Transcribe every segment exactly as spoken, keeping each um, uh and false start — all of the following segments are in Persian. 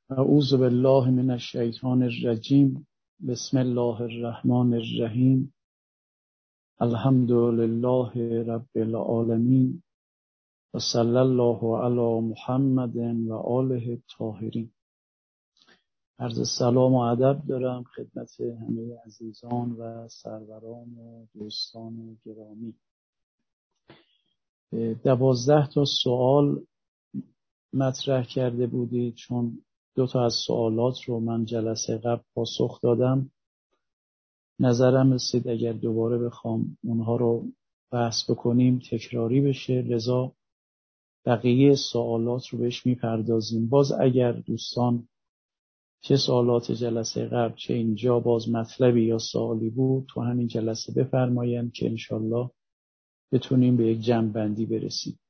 اعوذ بالله من الشیطان الرجیم. بسم الله الرحمن الرحیم. الحمد لله رب العالمین و صلی الله علی محمد و آله الطاهرین. عرض سلام و ادب دارم خدمت همه عزیزان و سروران و دوستان گرامی. دوازده تا سوال مطرح کرده بودید، چون دو تا از سوالات رو من جلسه قبل پاسخ دادم. نظرم رسید اگر دوباره بخوام اونها رو بحث بکنیم تکراری بشه، لذا بقیه سوالات رو بهش میپردازیم. باز اگر دوستان چه سوالات جلسه قبل چه اینجا باز مطلبی یا سوالی بود تو همین جلسه بفرمایند که انشالله بتونیم به یک جمع‌بندی برسیم.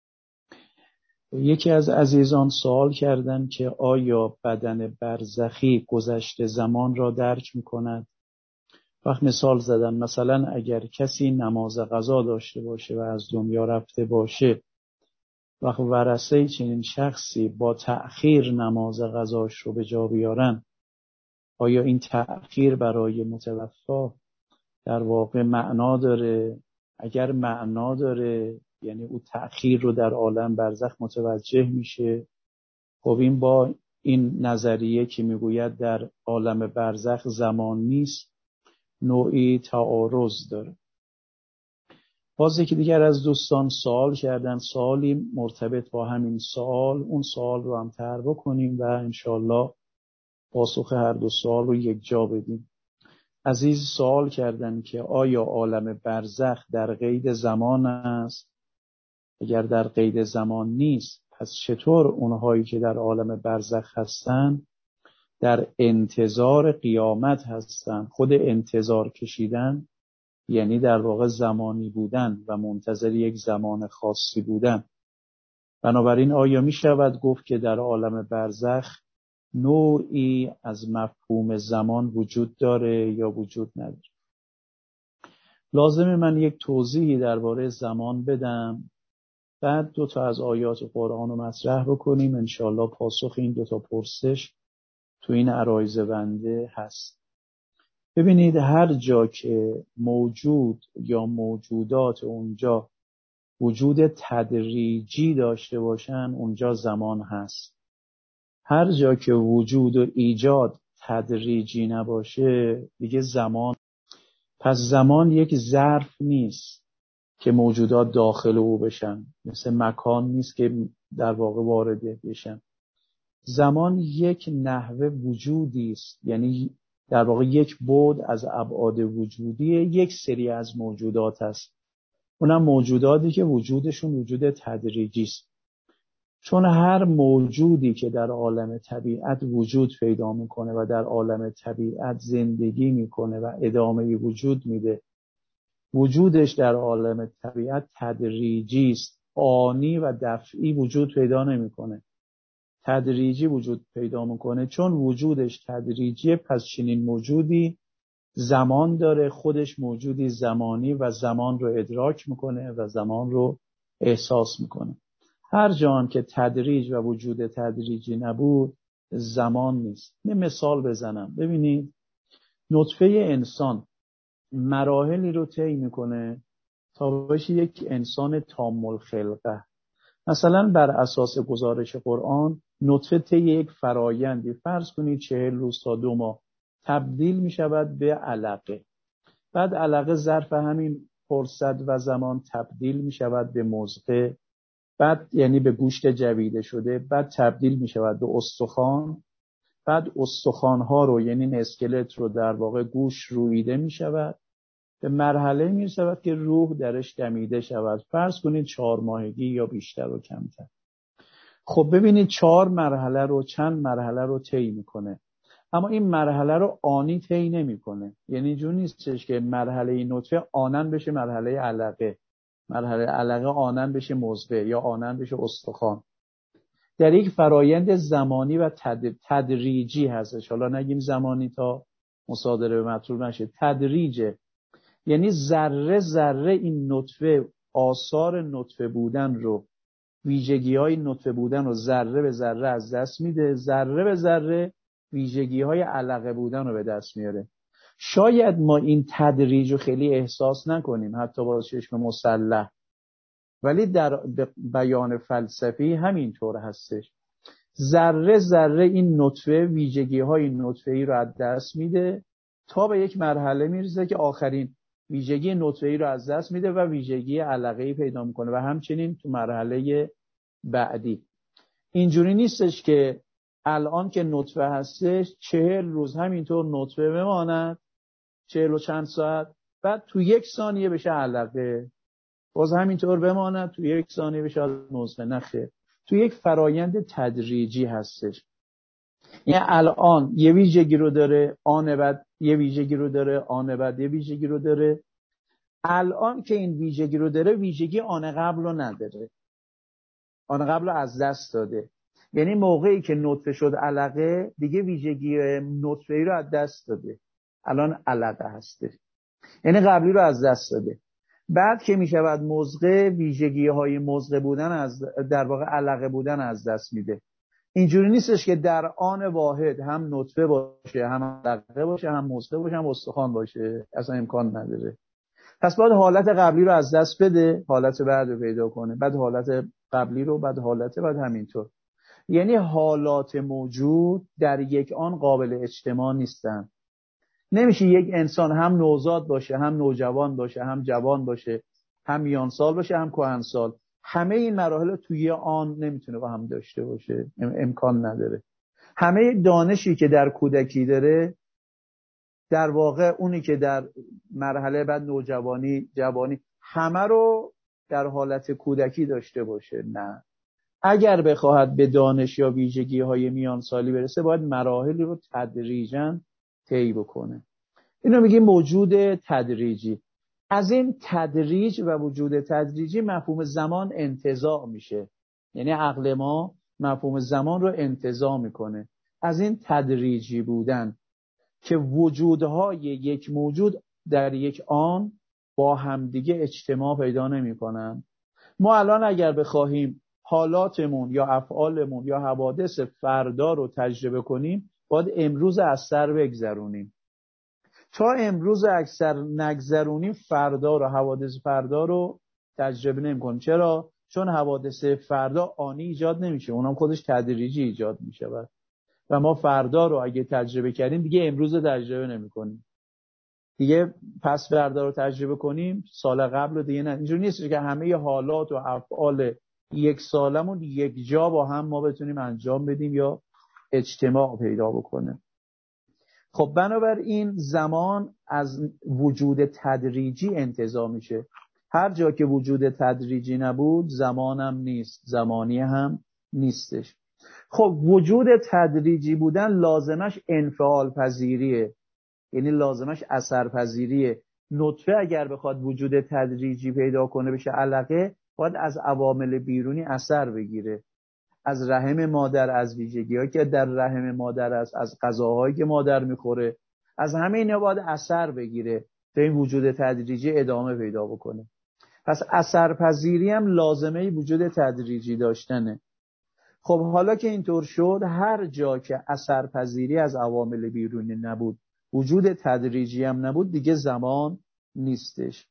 یکی از عزیزان سوال کردن که آیا بدن برزخی گذشته زمان را درک می‌کند؟ وقت مثال زدن، مثلا اگر کسی نماز قضا داشته باشه و از دنیا رفته باشه، وقت ورثه چنین شخصی با تأخیر نماز قضاش رو به جا بیارن، آیا این تأخیر برای متوفی در واقع معنا داره؟ اگر معنا داره یعنی او تأخیر رو در عالم برزخ متوجه میشه. خب این با این نظریه که میگوید در عالم برزخ زمان نیست نوعی تعارض داره. باز یکی دیگر از دوستان سوال کردن سوالی مرتبط با همین سوال، اون سوال رو هم طرح بکنیم و انشالله پاسخ هر دو سوال رو یک جا بدیم. عزیز سوال کردن که آیا عالم برزخ در قید زمان است؟ اگر در قید زمان نیست پس چطور اونهایی که در عالم برزخ هستن در انتظار قیامت هستن؟ خود انتظار کشیدن یعنی در واقع زمانی بودن و منتظر یک زمان خاصی بودن. بنابراین آیا می شود گفت که در عالم برزخ نوعی از مفهوم زمان وجود داره یا وجود نداره؟ لازمه من یک توضیحی درباره زمان بدم، بعد دو تا از آیات قرآن رو مطرح بکنیم. انشاءالله پاسخ این دو تا پرسش تو این عرایض بنده هست. ببینید هر جا که موجود یا موجودات اونجا وجود تدریجی داشته باشن اونجا زمان هست. هر جا که وجود و ایجاد تدریجی نباشه دیگه زمان، پس زمان یک ظرف نیست که موجودات داخل او بشن، مثل مکان نیست که در واقع وارد بشن. زمان یک نحوه وجودی است، یعنی در واقع یک بعد از ابعاد وجودی یک سری از موجودات است. اونم موجوداتی که وجودشون وجود تدریجی است. چون هر موجودی که در عالم طبیعت وجود پیدا میکنه و در عالم طبیعت زندگی میکنه و ادامه وجود میده، وجودش در عالم طبیعت تدریجی است، آنی و دفعی وجود پیدا نمیکنه، تدریجی وجود پیدا میکنه. چون وجودش تدریجیه پس چنین موجودی زمان داره، خودش موجودی زمانی و زمان رو ادراک میکنه و زمان رو احساس میکنه. هر جا که تدریج و وجود تدریجی نبود زمان نیست. یه مثال بزنم. ببینید نطفه انسان مراحلی رو طی میکنه تا بشه یک انسان تام الخلقه. مثلا بر اساس گزارش قرآن نطفه طی یک فرایندی فرض کنید چهل روز تا دو ماه تبدیل می شود به علقه. بعد علقه ظرف همین فرصت و زمان تبدیل می شود به مضغه، بعد یعنی به گوشت جویده شده، بعد تبدیل می شود به استخوان، بعد استخوان ها رو یعنی اسکلت رو در واقع گوش رویده می شود، به مرحله می رسد که روح درش دمیده شود. فرض کنید چهار ماهگی یا بیشتر و کمتر. خب ببینید چهار مرحله رو چند مرحله رو طی میکنه، اما این مرحله رو آنی طی نمیکنه. یعنی جون نیستش که مرحله نطفه آنن بشه مرحله علقه، مرحله علقه آنن بشه مضغه یا آنن بشه استخوان. در یک فرایند زمانی و تدریجی هستش. حالا نگیم زمانی تا مصادره به مطلوب نشه، تدریجه. یعنی ذره ذره این نطفه آثار نطفه بودن رو ویژگی های نطفه بودن رو ذره به ذره از دست میده، ذره به ذره ویژگی های علقه بودن رو به دست میاره. شاید ما این تدریج رو خیلی احساس نکنیم حتی با چشم مسلح، ولی در بیان فلسفی همینطور هستش. ذره ذره این نطفه ویژگی های نطفه ای رو از دست میده تا به یک مرحله میرسه که آخرین ویژگی نطفه ای رو از دست میده و ویژگی علقه ای پیدا میکنه و همچنین تو مرحله بعدی. اینجوری نیستش که الان که نطفه هستش چهل روز همینطور نطفه بماند، چهل و چند ساعت، بعد تو یک ثانیه بشه علقه، باز همینطور بماند تو یک ثانیه بشه نطفه. نخیر، تو یک فرایند تدریجی هستش. یعنی الان یه ویژگی رو داره، آن بعد یه ویژگی رو داره، آن بعد یه ویژگی رو داره. الان که این ویژگی رو داره ویژگی آن قبل رو نداره، آن قبل رو از دست داده. یعنی موقعی که نطفه شد علقه دیگه ویژگی نطفه‌ای رو از دست داده، الان علقه هسته، یعنی قبلی رو از دست داده. بعد که می شود مزغه، ویژگی های مزغه بودن از در واقع علقه بودن از دست میده. اینجوری نیستش که در آن واحد هم نطفه باشه، هم علقه باشه، هم مزغه باشه، هم استخوان باشه، اصلا امکان نداره. پس باید حالت قبلی رو از دست بده، حالت بعد رو پیدا کنه، بعد حالت قبلی رو، بعد حالت بعد همینطور. یعنی حالات موجود در یک آن قابل اجتماع نیستن. نمیشه یک انسان هم نوزاد باشه، هم نوجوان باشه، هم جوان باشه، هم میان سال باشه، هم کهنسال. همه این مراحل توی آن نمیتونه با هم داشته باشه، امکان نداره. همه دانشی که در کودکی داره در واقع اونی که در مرحله بعد نوجوانی، جوانی، همه رو در حالت کودکی داشته باشه؟ نه. اگر بخواهد به دانش یا ویژگی های میان سالی برسه باید مراحلی رو تدریجاً طی بکنه. اینو میگیم موجود تدریجی. از این تدریج و وجود تدریجی مفهوم زمان انتزاع میشه، یعنی عقل ما مفهوم زمان رو انتزاع میکنه. از این تدریجی بودن که وجودهای یک موجود در یک آن با همدیگه اجتماع پیدا نمیکنن. ما الان اگر بخواهیم حالاتمون یا افعالمون یا حوادث فردا رو تجربه کنیم باید امروز از سر بگذرونیم. تا امروز اکثر نگذرونیم فردا رو، حوادث فردا رو تجربه نمی‌کنیم. چرا؟ چون حوادث فردا آنی ایجاد نمیشه، اونم خودش تدریجی ایجاد میشه و ما فردا رو اگه تجربه کردیم دیگه امروز رو تجربه نمی‌کنیم. دیگه پس فردا رو تجربه کنیم سال قبل رو دیگه نه. اینجوری نیست که همه حالات و افعال یک سالمون یک جا با هم ما بتونیم انجام بدیم یا اجتماع پیدا بکنه. خب بنابراین زمان از وجود تدریجی انتزاع میشه. هر جا که وجود تدریجی نبود زمانم نیست، زمانی هم نیستش. خب وجود تدریجی بودن لازمش انفعال پذیریه، یعنی لازمش اثر پذیریه. نطفه اگر بخواد وجود تدریجی پیدا کنه بشه علقه باید از عوامل بیرونی اثر بگیره، از رحم مادر، از ویژگی‌هایی که در رحم مادر است، از غذاهایی که مادر میخوره، از همه اینا باید اثر بگیره تا این وجود تدریجی ادامه پیدا بکنه. پس اثرپذیری هم لازمه وجود تدریجی داشتنه. خب حالا که اینطور شد هر جا که اثرپذیری از عوامل بیرونی نبود، وجود تدریجی هم نبود، دیگه زمان نیستش.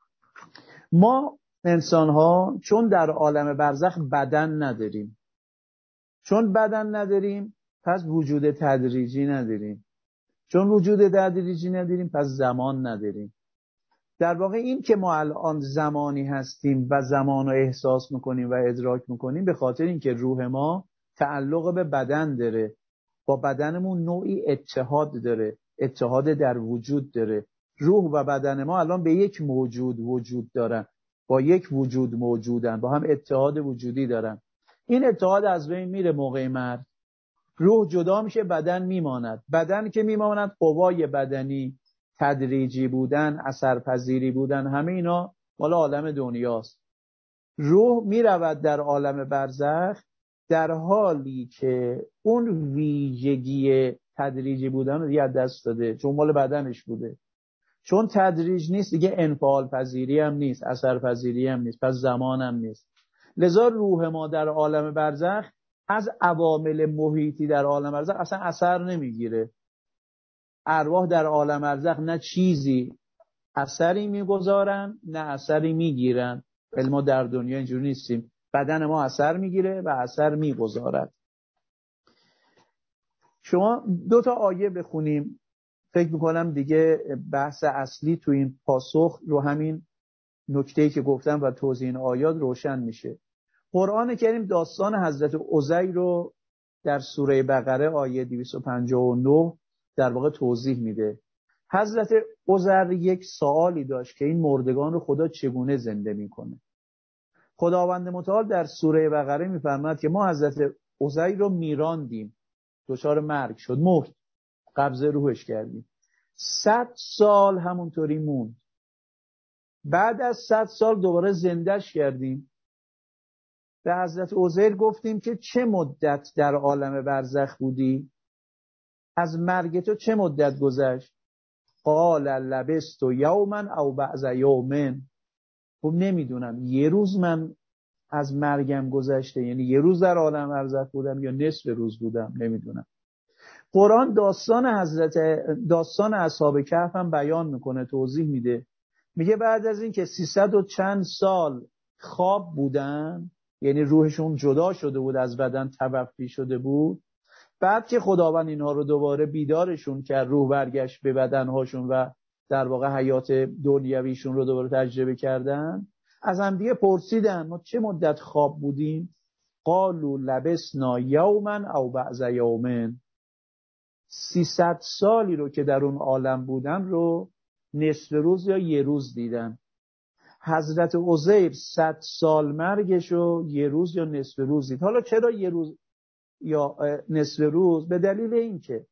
ما انسان ها چون در عالم برزخ بدن نداریم، چون بدن نداریم پس وجود تدریجی نداریم، چون وجود تدریجی نداریم پس زمان نداریم. در واقع این که ما الان زمانی هستیم و زمان رو احساس میکنیم و ادراک میکنیم به خاطر این که روح ما تعلق به بدن داره، با بدنمون نوعی اتحاد داره، اتحاد در وجود داره. روح و بدن ما الان به یک موجود وجود دارن، با یک وجود موجودن، با هم اتحاد وجودی دارن. این اتحاد از بین میره موقع مرگ، روح جدا میشه، بدن میماند. بدن که میماند قوای بدنی، تدریجی بودن، اثرپذیری بودن، همه اینا مال عالم دنیاست. روح میرود در عالم برزخ در حالی که اون ویژگی تدریجی بودن رو دیگه دست داده، چون مال بدنش بوده. چون تدریج نیست دیگه انفعال پذیری هم نیست، اثرپذیری هم نیست، پس زمان هم نیست. لذا روح ما در عالم برزخ از عوامل محیطی در عالم برزخ اصلا اثر نمیگیره. ارواح در عالم برزخ نه چیزی اثری میگذارن نه اثری میگیرن. ولی ما در دنیا اینجوری نیستیم. بدن ما اثر میگیره و اثر میگذارد. شما دو تا آیه بخونیم، فکر میکنم دیگه بحث اصلی تو این پاسخ رو همین نکته‌ای که گفتم و توضیح این آیات روشن میشه. قرآن کریم داستان حضرت عزیر رو در سوره بقره آیه دویست و پنجاه و نه در واقع توضیح میده. حضرت عزیر یک سوالی داشت که این مردگان رو خدا چگونه زنده میکنه. خداوند متعال در سوره بقره میفرماد که ما حضرت عزیر رو میراندیم، دچار مرگ شد، مرد، قبض روحش کردیم. صد سال همونطوری موند. بعد از صد سال دوباره زندهش کردیم. به حضرت عزیر گفتیم که چه مدت در عالم برزخ بودی؟ از مرگ تو چه مدت گذشت؟ قال لبثت یوما او بعض یوم. خب نمیدونم یه روز من از مرگم گذشته، یعنی یه روز در عالم برزخ بودم یا نصف روز بودم، نمیدونم. قرآن داستان حضرت داستان اصحاب کهف هم بیان میکنه، توضیح میده. میگه بعد از این که سیصد و چند سال خواب بودن، یعنی روحشون جدا شده بود از بدن، توفی شده بود، بعد که خداوند اینها رو دوباره بیدارشون کرد، روح برگشت به بدنهاشون و در واقع حیات دنیویشون رو دوباره تجربه کردن، از هم دیگه پرسیدن ما چه مدت خواب بودیم؟ قالوا لبسنا یوما او بعض یوم. سیصد سالی رو که در اون عالم بودن رو نصف روز یا یه روز دیدن. حضرت عزیر صد سال مرگش رو یه روز یا نصف روز دید. حالا چرا یه روز یا نصف روز؟ به دلیل این که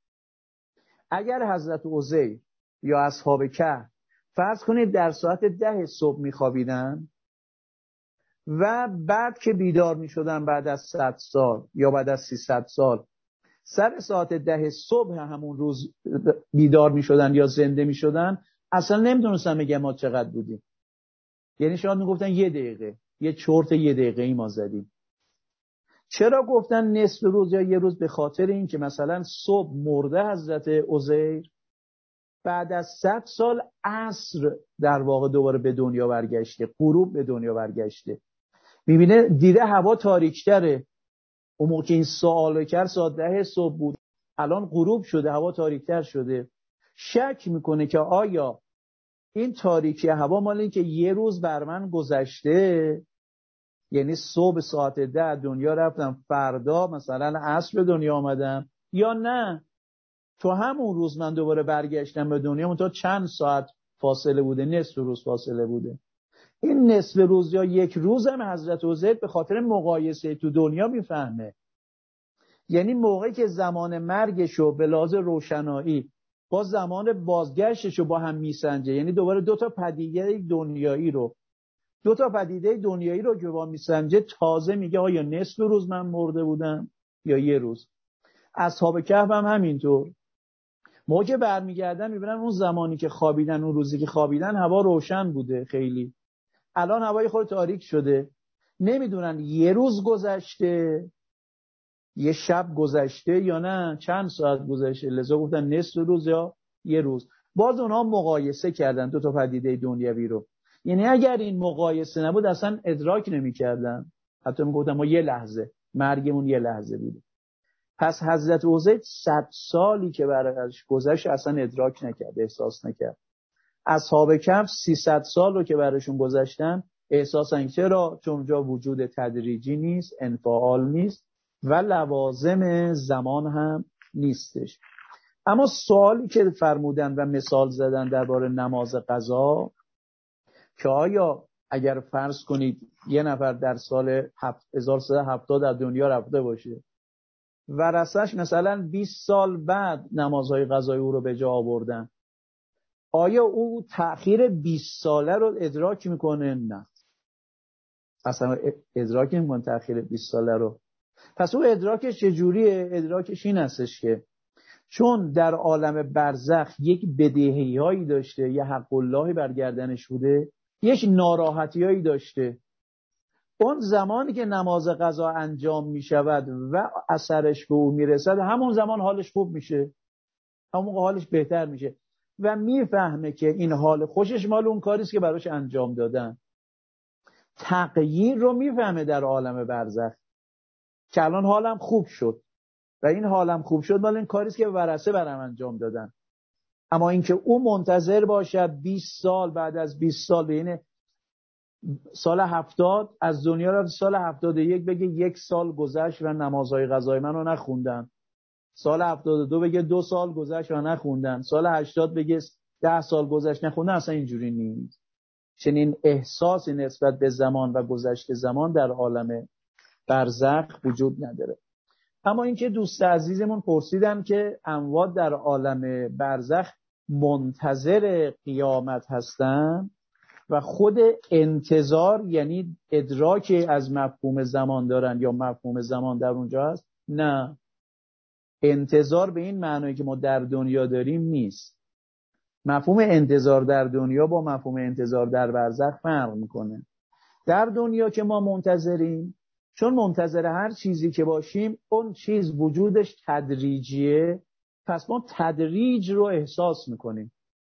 اگر حضرت عزیر یا اصحاب کهف فرض کنید در ساعت ده صبح میخوابیدن و بعد که بیدار میشدن بعد از صد سال یا بعد از سیصد سال سر ساعت ده صبح همون روز بیدار میشدن یا زنده میشدن، اصلا نمیدونستن میگه ما چقدر بودیم. یعنی شاید میگفتن یه دقیقه، یه چرت یه دقیقه ای ما زدیم. چرا گفتن نصف روز یا یه روز؟ به خاطر این که مثلا صبح مرده حضرت عزیر، بعد از صد سال عصر در واقع دوباره به دنیا برگشته، غروب به دنیا برگشته، میبینه دیده هوا تاریک‌تره. اون موقع که این سوالو کرد ساعت ده صبح بود، الان غروب شده، هوا تاریک‌تر شده. شک میکنه که آیا این تاریکی هوا مال این که یه روز بر من گذشته، یعنی صبح ساعت ده دنیا رفتم، فردا مثلا عصر به دنیا آمدم، یا نه تو همون روز من دوباره برگشتم به دنیا، منتها چند ساعت فاصله بوده، نصف روز فاصله بوده. این نصف روز یا یک روز هم حضرت عزیر به خاطر مقایسه تو دنیا میفهمه. یعنی موقعی که زمان مرگشو به لحاظ روشنایی با زمان بازگشتشو با هم میسنجه، یعنی دوباره دو تا پدیده دنیایی رو دو تا پدیده دنیایی رو که با میسنجه، تازه میگه آیا نصف روز من مرده بودم یا یه روز. اصحاب کهف هم همینطور. موقع که برمیگردن میبینن اون زمانی که خوابیدن، اون روزی که خوابیدن، هوا روشن بوده خیلی، الان هوای خود تاریک شده. نمیدونن یه روز گذشته، یه شب گذشته یا نه چند ساعت گذشته، لذا گفتن نصف روز یا یه روز. باز اونها مقایسه کردن دو تا پدیده دنیوی رو. یعنی اگر این مقایسه نبود اصلا ادراک نمی‌کردن. حتی میگفتن ما یه لحظه، مرگمون یه لحظه بوده. پس حضرت عزیر صد سالی که برایش گذشت اصلا ادراک نکرد، احساس نکرد. اصحاب کهف سیصد سال رو که براشون گذشتن احساس نکردن. چرا؟ چون اونجا وجود تدریجی نیست، انفعال نیست و لوازم زمان هم نیستش. اما سوالی که فرمودن و مثال زدن درباره نماز قضا، که آیا اگر فرض کنید یه نفر در سال هزار و سیصد و هفتاد در دنیا رفته باشه و رسش مثلا بیست سال بعد نمازهای قضایی او رو به جا آوردن، آیا او تأخیر بیست ساله رو ادراک میکنه؟ نه، اصلا ادراک نمیکنه تأخیر بیست ساله رو. پس او ادراکش چجوریه؟ ادراکش این هستش که چون در عالم برزخ یک بدیهی هایی داشته، یه حق اللهی برگردنش بوده، یک ناراحتی هایی داشته، اون زمانی که نماز قضا انجام می شود و اثرش به او می رسد، همون زمان حالش خوب میشه، همون حالش بهتر میشه و میفهمه که این حال خوشش مال اون کاریست که براش انجام دادن. تغییر رو میفهمه در عالم برزخ که الان حالم خوب شد و این حالم خوب شد مال این کاریست که ورثه برام انجام دادن. اما اینکه او منتظر باشه بیست سال، بعد از بیست سال، بین سال هفتاد از دنیا رفت، سال هفتاد و یک بگه یک سال گذشت و نمازهای قضای منو نخوندن، سال هفتاد و دو بگه دو سال گذشت و نخوندن، سال هشتاد بگه ده سال گذشت نخوندن. اصلا اینجوری نیست. چنین احساسی نسبت به زمان و گذشت زمان در عالم برزخ وجود نداره. اما اینکه دوست عزیزمون پرسیدن که اموات در عالم برزخ منتظر قیامت هستن و خود انتظار یعنی ادراک از مفهوم زمان دارن یا مفهوم زمان در اونجا هست؟ نه، انتظار به این معنی که ما در دنیا داریم نیست. مفهوم انتظار در دنیا با مفهوم انتظار در برزخ فرق میکنه. در دنیا که ما منتظریم، چون منتظر هر چیزی که باشیم اون چیز وجودش تدریجیه، پس ما تدریج رو احساس میکنیم.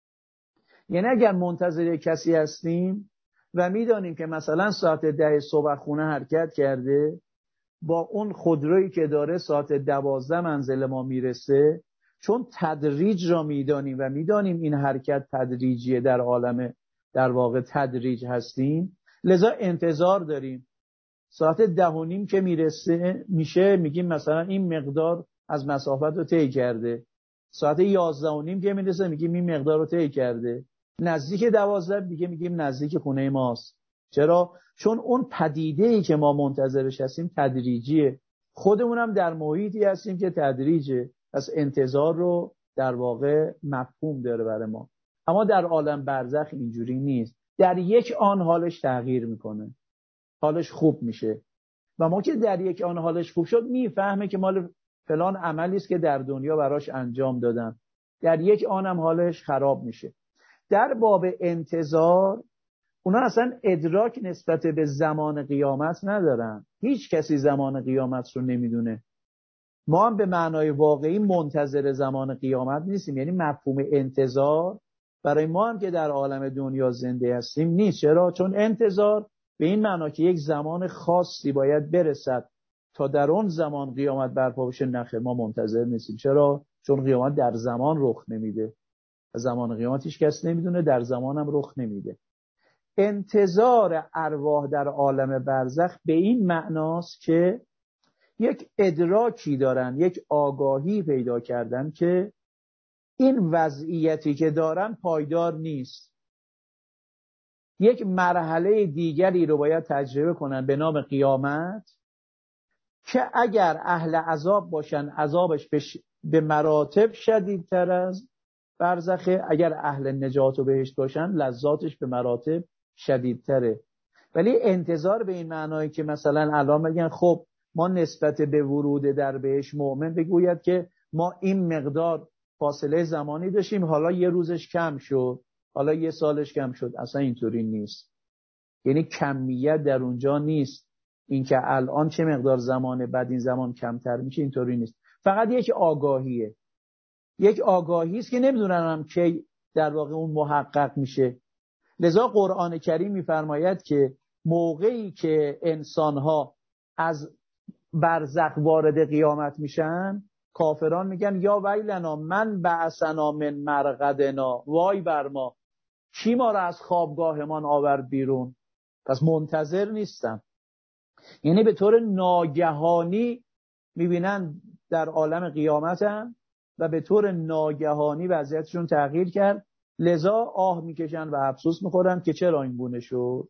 یعنی اگر منتظر کسی هستیم و میدانیم که مثلا ساعت ده صبح خونه حرکت کرده، با اون خودرویی که داره ساعت دوازده منزل ما میرسه، چون تدریج را میدانیم و میدانیم این حرکت تدریجیه، در عالم در واقع تدریج هستیم، لذا انتظار داریم. ساعت ده و نیم که میرسه میشه میگیم مثلا این مقدار از مسافت رو طی کرده. ساعت یازده و نیم که میرسه میگیم این مقدار رو طی کرده. نزدیک دوازده دیگه میگیم نزدیک خونه ماست. چرا؟ چون اون پدیده‌ای که ما منتظرش هستیم تدریجیه. خودمون هم در محیطی هستیم که تدریجه، پس انتظار رو در واقع مفهوم داره برای ما. اما در عالم برزخ اینجوری نیست. در یک آن حالش تغییر میکنه، حالش خوب میشه و ما که در یک آن حالش خوب شد میفهمه که مال فلان عملی است که در دنیا براش انجام دادن، در یک آن هم حالش خراب میشه. در باب انتظار اونا اصلا ادراک نسبت به زمان قیامت ندارن. هیچ کسی زمان قیامت رو نمیدونه. ما هم به معنای واقعی منتظر زمان قیامت نیستیم. یعنی مفهوم انتظار برای ما هم که در عالم دنیا زنده هستیم نیست. چرا؟ چون انتظار به این معنا که یک زمان خاصی باید برسد تا در اون زمان قیامت برپا بشه، نخیر، ما منتظر نیستیم. چرا؟ چون قیامت در زمان رخ نمیده. زمان قیامت هیچ کس نمیدونه، در زمان هم رخ نمیده. انتظار ارواح در عالم برزخ به این معناست که یک ادراکی دارن، یک آگاهی پیدا کردن که این وضعیتی که دارن پایدار نیست. یک مرحله دیگری رو باید تجربه کنن به نام قیامت که اگر اهل عذاب باشن عذابش به مراتب شدیدتر از برزخه، اگر اهل نجات و بهشت باشن لذاتش به مراتب شدیدتره. ولی انتظار به این معنایی که مثلا الان بگن خب ما نسبت به ورود در بهشت مؤمن بگوید که ما این مقدار فاصله زمانی داشتیم، حالا یه روزش کم شد، حالا یه سالش کم شد. اصلا اینطوری نیست. یعنی کمیت در اونجا نیست، اینکه الان چه مقدار زمانه بعد این زمان کمتر میشه، اینطوری نیست. فقط یک آگاهیه، یک آگاهی است که نمیدونم هم که در واقع اون محقق میشه. لذا قرآن کریم میفرماید که موقعی که انسانها از برزخ وارد قیامت میشن، کافران میگن یا ویلنا من بعثنا من مرقدنا، وای بر ما، کی ما را از خوابگاهمان آورد بیرون. پس منتظر نیستن. یعنی به طور ناگهانی میبینن در عالم قیامتن و به طور ناگهانی وضعیتشون تغییر کرد، لذا آه میکشن و افسوس میخورن که چرا این گونه شد.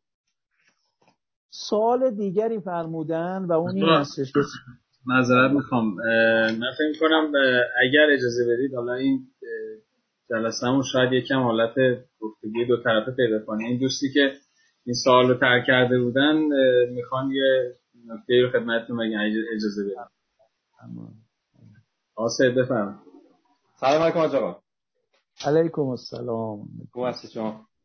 سوال دیگری فرمودن و اون این هستش که معذرت میخوام، من فکر کنم اگر اجازه بدید حالا این جلسه‌مون شاید یکم حالت گفتگوی دو طرفه پیدا کنه. این دوستی که این سوال رو طرح کرده بودن میخوان یه نکته رو خدمتتون بگم اجازه بدید. آسه بفرمایید. سلام علیکم آقا. علیکم السلام. خوب هستی شما؟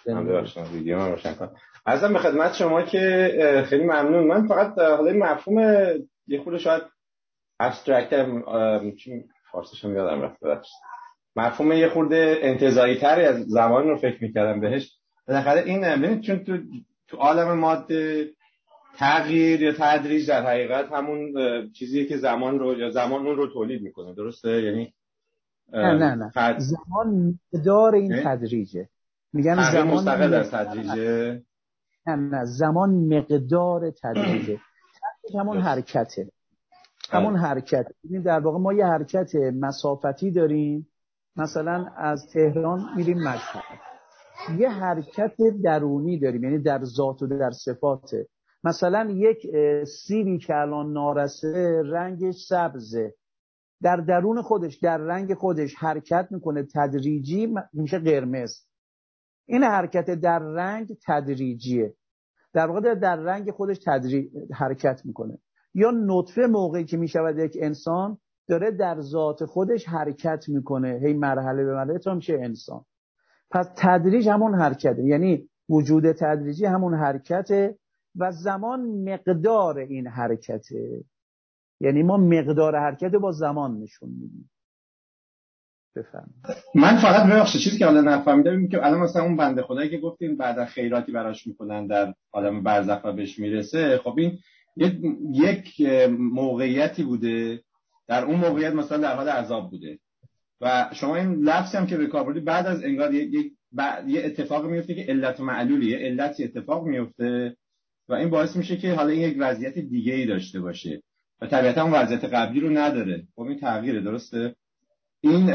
من ببخشید ویدیو من روشن کنم. عرضم به خدمت شما که خیلی ممنون. من فقط حالا این مفهوم یه خورده شاید ابسترکت چی فارسیش هم یادم رفت، ببخشید، مفهوم یه خورده انتزاعی تری از زمان رو فکر می‌کردم بهش. بالاخره این ببینید چون تو تو عالم ماده تغییر یا تدریج در حقیقت همون چیزیه که زمان رو یا زمان اون رو تولید میکنه، درسته؟ یعنی نه نه نه تد... زمان مقدار این تدریجه. میگن زمان مستقل از تدریجه. نه نه زمان مقدار تدریجه. تدریج همون حرکته، همون حرکت. ببین در واقع ما یه حرکت مسافتی داریم، مثلا از تهران میریم مشهد. یه حرکت درونی داریم، یعنی در ذات و در صفاته. مثلا یک سیبی که الان نارسه رنگش سبزه، در درون خودش در رنگ خودش حرکت میکنه تدریجی میشه قرمز. این حرکت در رنگ تدریجیه، در واقع در رنگ خودش تدریج حرکت میکنه. یا نطفه موقعی که میشود یک انسان داره در ذات خودش حرکت میکنه، هی مرحله به مرحله تا میشه انسان. پس تدریج همون حرکته، یعنی وجود تدریجی همون حرکته و زمان مقدار این حرکته، یعنی ما مقدار حرکت با زمان نشون میدیم. بفهم. من فقط ببخشید چیزی که حالا نفهمیدم اینه که الان مثلا اون بنده خدایی که گفتین بعد خیراتی براش میکنن در عالم برزخ و بهش میرسه، خب این یک موقعیتی بوده، در اون موقعیت مثلا در حال عذاب بوده و شما این لفظی هم که به کار بردید بعد از انگار یک یه اتفاق میفته که علت و معلولی، یه علتی اتفاق میفته و این باعث میشه که حالا این یک وضعیت دیگه ای داشته باشه و طبیعتا اون وضعیت قبلی رو نداره. خب این تغییره، درسته؟ این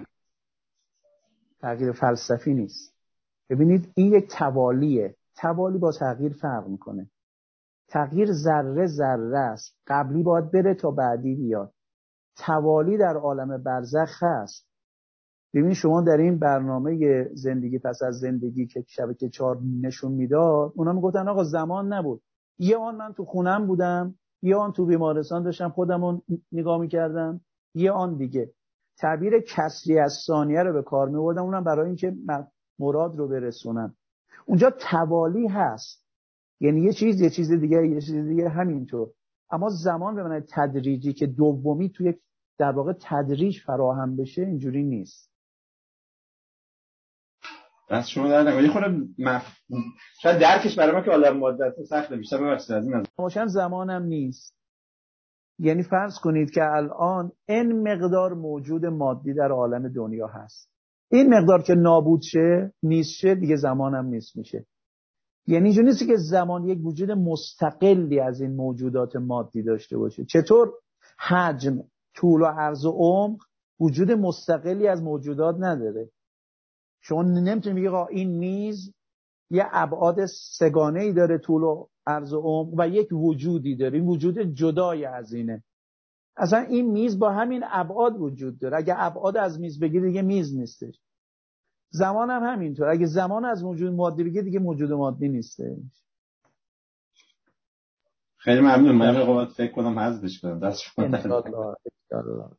تغییر فلسفی نیست. ببینید این یک توالیه. توالی با تغییر فرق میکنه. تغییر ذره ذره است، قبلی باید بره تا بعدی بیاد. توالی در عالم برزخ هست. ببین شما در این برنامه زندگی پس از زندگی که شبکه چهار نشون میداد، اونا میگفتن آقا زمان نبود. یه آن من تو خونم بودم، یه آن تو بیمارستان داشتم خودمون نگاه میکردم، یه آن دیگه. تعبیر کسری از ثانیه رو به کار می‌بردن، اونم برای اینکه مراد رو برسونن. اونجا توالی هست، یعنی یه چیز یه چیز دیگه یه چیز دیگه همینطور. اما زمان به معنی تدریجی که دومی توی در واقع تدریج فراهم بشه اینجوری نیست. دست شما در نکنه. یه خورده مف... شاید درکش برای ما که عالم مادت سخته، بیشتر ببخشید از این نظر زمانم نیست. یعنی فرض کنید که الان این مقدار موجود مادی در عالم دنیا هست، این مقدار که نابود شه نیست شه دیگه زمانم نیست میشه. یعنی اینجوری نیست که زمان یک وجود مستقلی از این موجودات مادی داشته باشه. چطور حجم، طول و عرض و عمق وجود مستقلی از موجودات نداره. شما نمیتونید بگید این میز یه ابعاد سگانه‌ای داره، طول و عرض و عمق، و یک وجودی داره، این وجود جدای از اینه. اصلا این میز با همین ابعاد وجود داره. اگه ابعاد از میز بگیری دیگه میز نیستش. زمان هم همینطور، اگه زمان از موجود مادی بگیری دیگه موجود مادی نیستش. خیلی ممنون. من به قوت فکر کنم حذفش کنم. دست شما درد.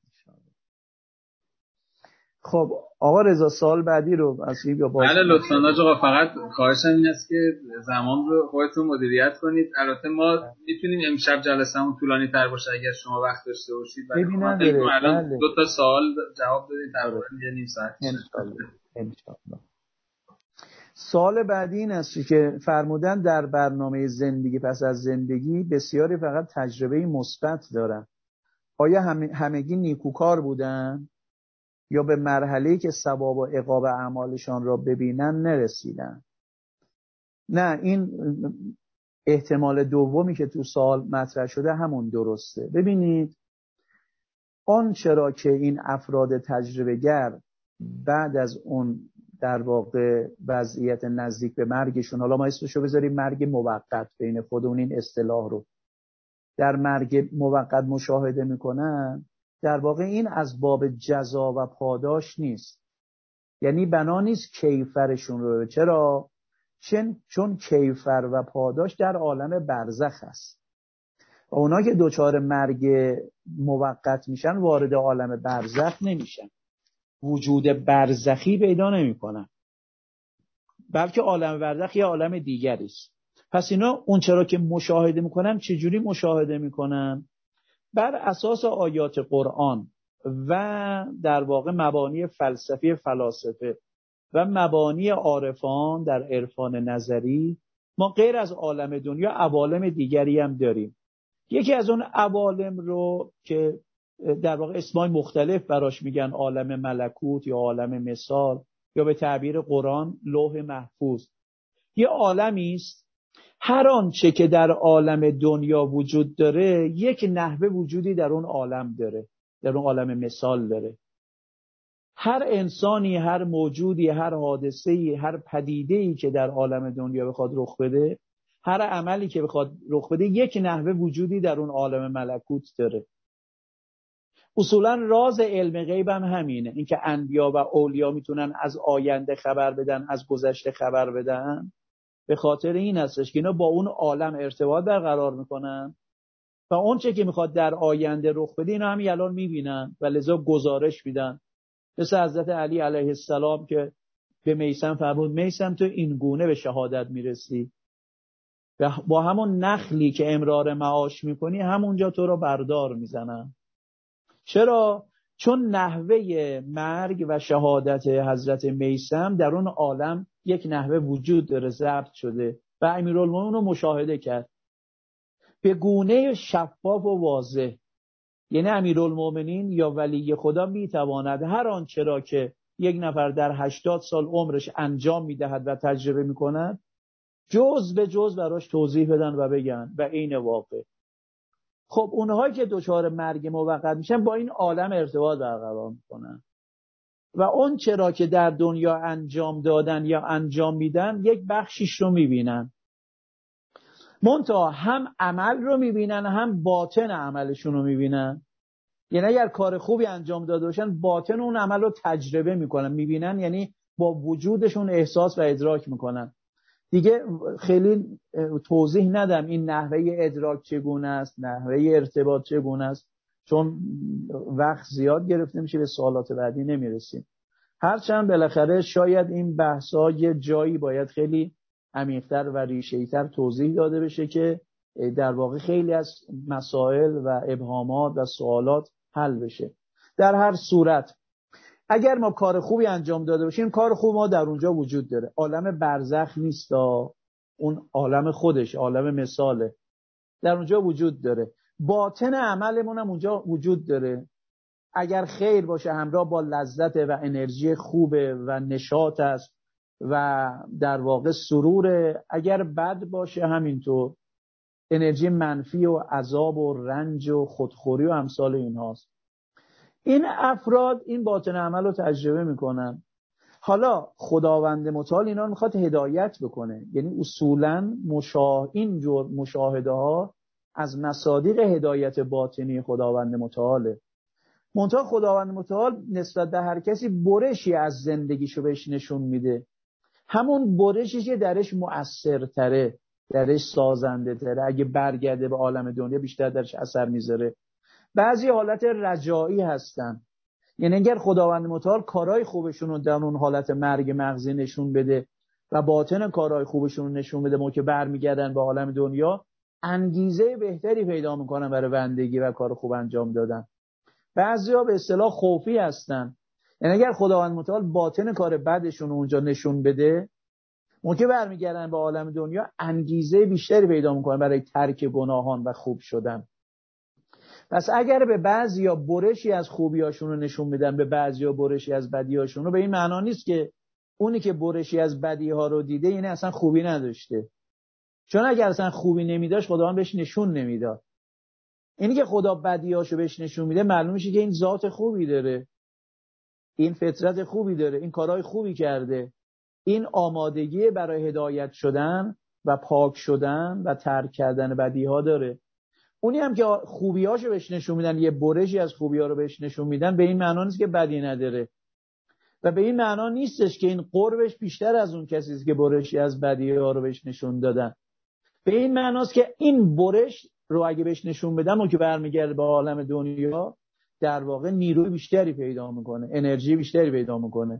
خب آقا رضا سال بعدی رو اصلی یا باز. بله لطفاً آقا، فقط خواهشم این است که زمان رو خودتون مدیریت کنید. البته ما میتونیم امشب جلسه‌مون طولانی تر باشه اگر شما وقت داشته باشید. ببینم الان دو تا سوال جواب بدید تقریبا یه نیم ساعت ان شاءالله. ان شاءالله. سال بعدی این است که فرمودن در برنامه زندگی پس از زندگی بسیاری فقط تجربه مثبت دارن. آیا همگی نیکوکار بودن یا به مرحله‌ای که ثواب و عقاب اعمالشان را ببینن نرسیدن؟ نه، این احتمال دومی که تو سوال مطرح شده همون درسته. ببینید آن چرا که این افراد تجربه گر بعد از اون در واقع وضعیت نزدیک به مرگشون، حالا ما اسمشو بذاریم مرگ موقت، بین خودمون این اصطلاح رو در مرگ موقت مشاهده میکنن، در واقع این از باب جزا و پاداش نیست. یعنی بنا نیست کیفرشون رو. چرا؟ چون چون کیفر و پاداش در عالم برزخ هست و اونا که دوچار مرگ موقت میشن وارد عالم برزخ نمیشن، وجود برزخی پیدا نمیکنن. بلکه عالم برزخ یه عالم دیگری است. پس اینا اون چرا که مشاهده میکنن چجوری مشاهده میکنن؟ بر اساس آیات قرآن و در واقع مبانی فلسفی فلاسفه و مبانی عارفان در عرفان نظری، ما غیر از عالم دنیا عوالم دیگری هم داریم. یکی از اون عوالم رو که در واقع اسمای مختلف براش میگن عالم ملکوت یا عالم مثال یا به تعبیر قرآن لوح محفوظ، یه عالمی است هر آنچه که در عالم دنیا وجود داره یک نحوه وجودی در اون عالم داره، در اون عالم مثال داره. هر انسانی، هر موجودی، هر حادثه‌ای، هر پدیده‌ای که در عالم دنیا بخواد رخ بده، هر عملی که بخواد رخ بده یک نحوه وجودی در اون عالم ملکوت داره. اصولا راز علم غیب هم همینه، اینکه انبیا و اولیا میتونن از آینده خبر بدن، از گذشته خبر بدن، به خاطر این هستش که اینا با اون عالم ارتباط برقرار میکنن و اون چه که میخواد در آینده رخ بده اینا همین الان میبینن و لذا گزارش میدن. مثل حضرت علی علیه السلام که به میثم فرمود میثم تو این گونه به شهادت میرسی و با همون نخلی که امرار معاش میکنی همونجا تو رو بردار میزنن. چرا؟ چون نحوه مرگ و شهادت حضرت میثم در اون عالم یک نحوه وجود داره، ضبط شده و امیرالمومنین رو مشاهده کرد به گونه شفاف و واضح. یعنی امیرالمومنین یا ولی خدا میتواند هر آنچه را که یک نفر در هشتاد سال عمرش انجام میدهد و تجربه میکند جز به جز براش توضیح بدن و بگن و این واقع. خب اونهایی که دچار مرگ موقت میشن با این عالم ارتباط برقرار میکنن و اون چرا که در دنیا انجام دادن یا انجام میدن یک بخشیش رو میبینن، منتها هم عمل رو میبینن هم باطن عملشون رو میبینن. یعنی اگر کار خوبی انجام داده باشن باطن اون عمل رو تجربه میکنن، میبینن، یعنی با وجودشون احساس و ادراک میکنن. دیگه خیلی توضیح ندم این نحوه ادراک چگونه است، نحوه ارتباط چگونه است، چون وقت زیاد گرفته میشه، به سوالات بعدی نمیرسیم. هرچند بالاخره شاید این بحثا یه جایی باید خیلی عمیق‌تر و ریشه‌ای‌تر توضیح داده بشه که در واقع خیلی از مسائل و ابهامات و سوالات حل بشه. در هر صورت اگر ما کار خوبی انجام داده باشیم کار خوب ما در اونجا وجود داره. عالم برزخ نیست، اون عالم خودش عالم مثاله، در اونجا وجود داره. باطن عملمون هم اونجا وجود داره. اگر خیر باشه همراه با لذت و انرژی خوبه و نشاط است و در واقع سروره، اگر بد باشه همینطور انرژی منفی و عذاب و رنج و خودخوری و امثال اینهاست. این افراد این باطن عمل رو تجربه میکنن. حالا خداوند متعال اینا رو میخواد هدایت بکنه، یعنی اصولاً مشاه... این جور مشاهده ها از مصادیق هدایت باطنی خداوند متعاله. منتها خداوند متعال نسبت به هر کسی برشی از زندگیشو بهش نشون میده، همون برشی که درش مؤثرتره، درش سازنده تره، اگه برگرده به عالم دنیا بیشتر درش اثر میذاره. بعضی حالت رجایی هستن، یعنی اگر خداوند متعال کارهای خوبشون رو در اون حالت مرگ مغزی نشون بده و باطن کارهای خوبشون رو نشون بده، ما که برمیگردن به عالم دنیا انگیزه بهتری پیدا میکنن برای بندگی و کار خوب انجام دادن. بعضیا به اصطلاح خوفی هستن، یعنی اگر خداوند متعال باطن کار بدشون رو اونجا نشون بده، اون که برمیگردن به عالم دنیا انگیزه بیشتری پیدا میکنن برای ترک گناهان و خوب شدن. پس اگر به بعضیا برشی از خوبیاشون رو نشون میدن، به بعضیا برشی از بدیاشون رو، به این معنا نیست که اونی که برشی از بدیها رو دیده یعنی اصلا خوبی نداشته، چون اگر اصلا خوبی نمیداشت خداوند بهش نشون نمیداد. اینی که خدا بدیاشو بهش نشون میده معلوم میشه که این ذات خوبی داره، این فطرت خوبی داره، این کارهای خوبی کرده، این آمادگی برای هدایت شدن و پاک شدن و ترک کردن بدیها داره. اونی هم که خوبیاشو بهش نشون میدن، یه برشی از خوبی‌ها رو بهش نشون میدن، به این معنا نیست که بدی نداره و به این معنا نیستش که این قربش بیشتر از اون کسی است که برشی از بدیها رو بهش نشون دادن. به این معناست که این برش رو اگه بهش نشون بدم اون که برمیگرده به عالم دنیا در واقع نیروی بیشتری پیدا میکنه، انرژی بیشتری پیدا میکنه.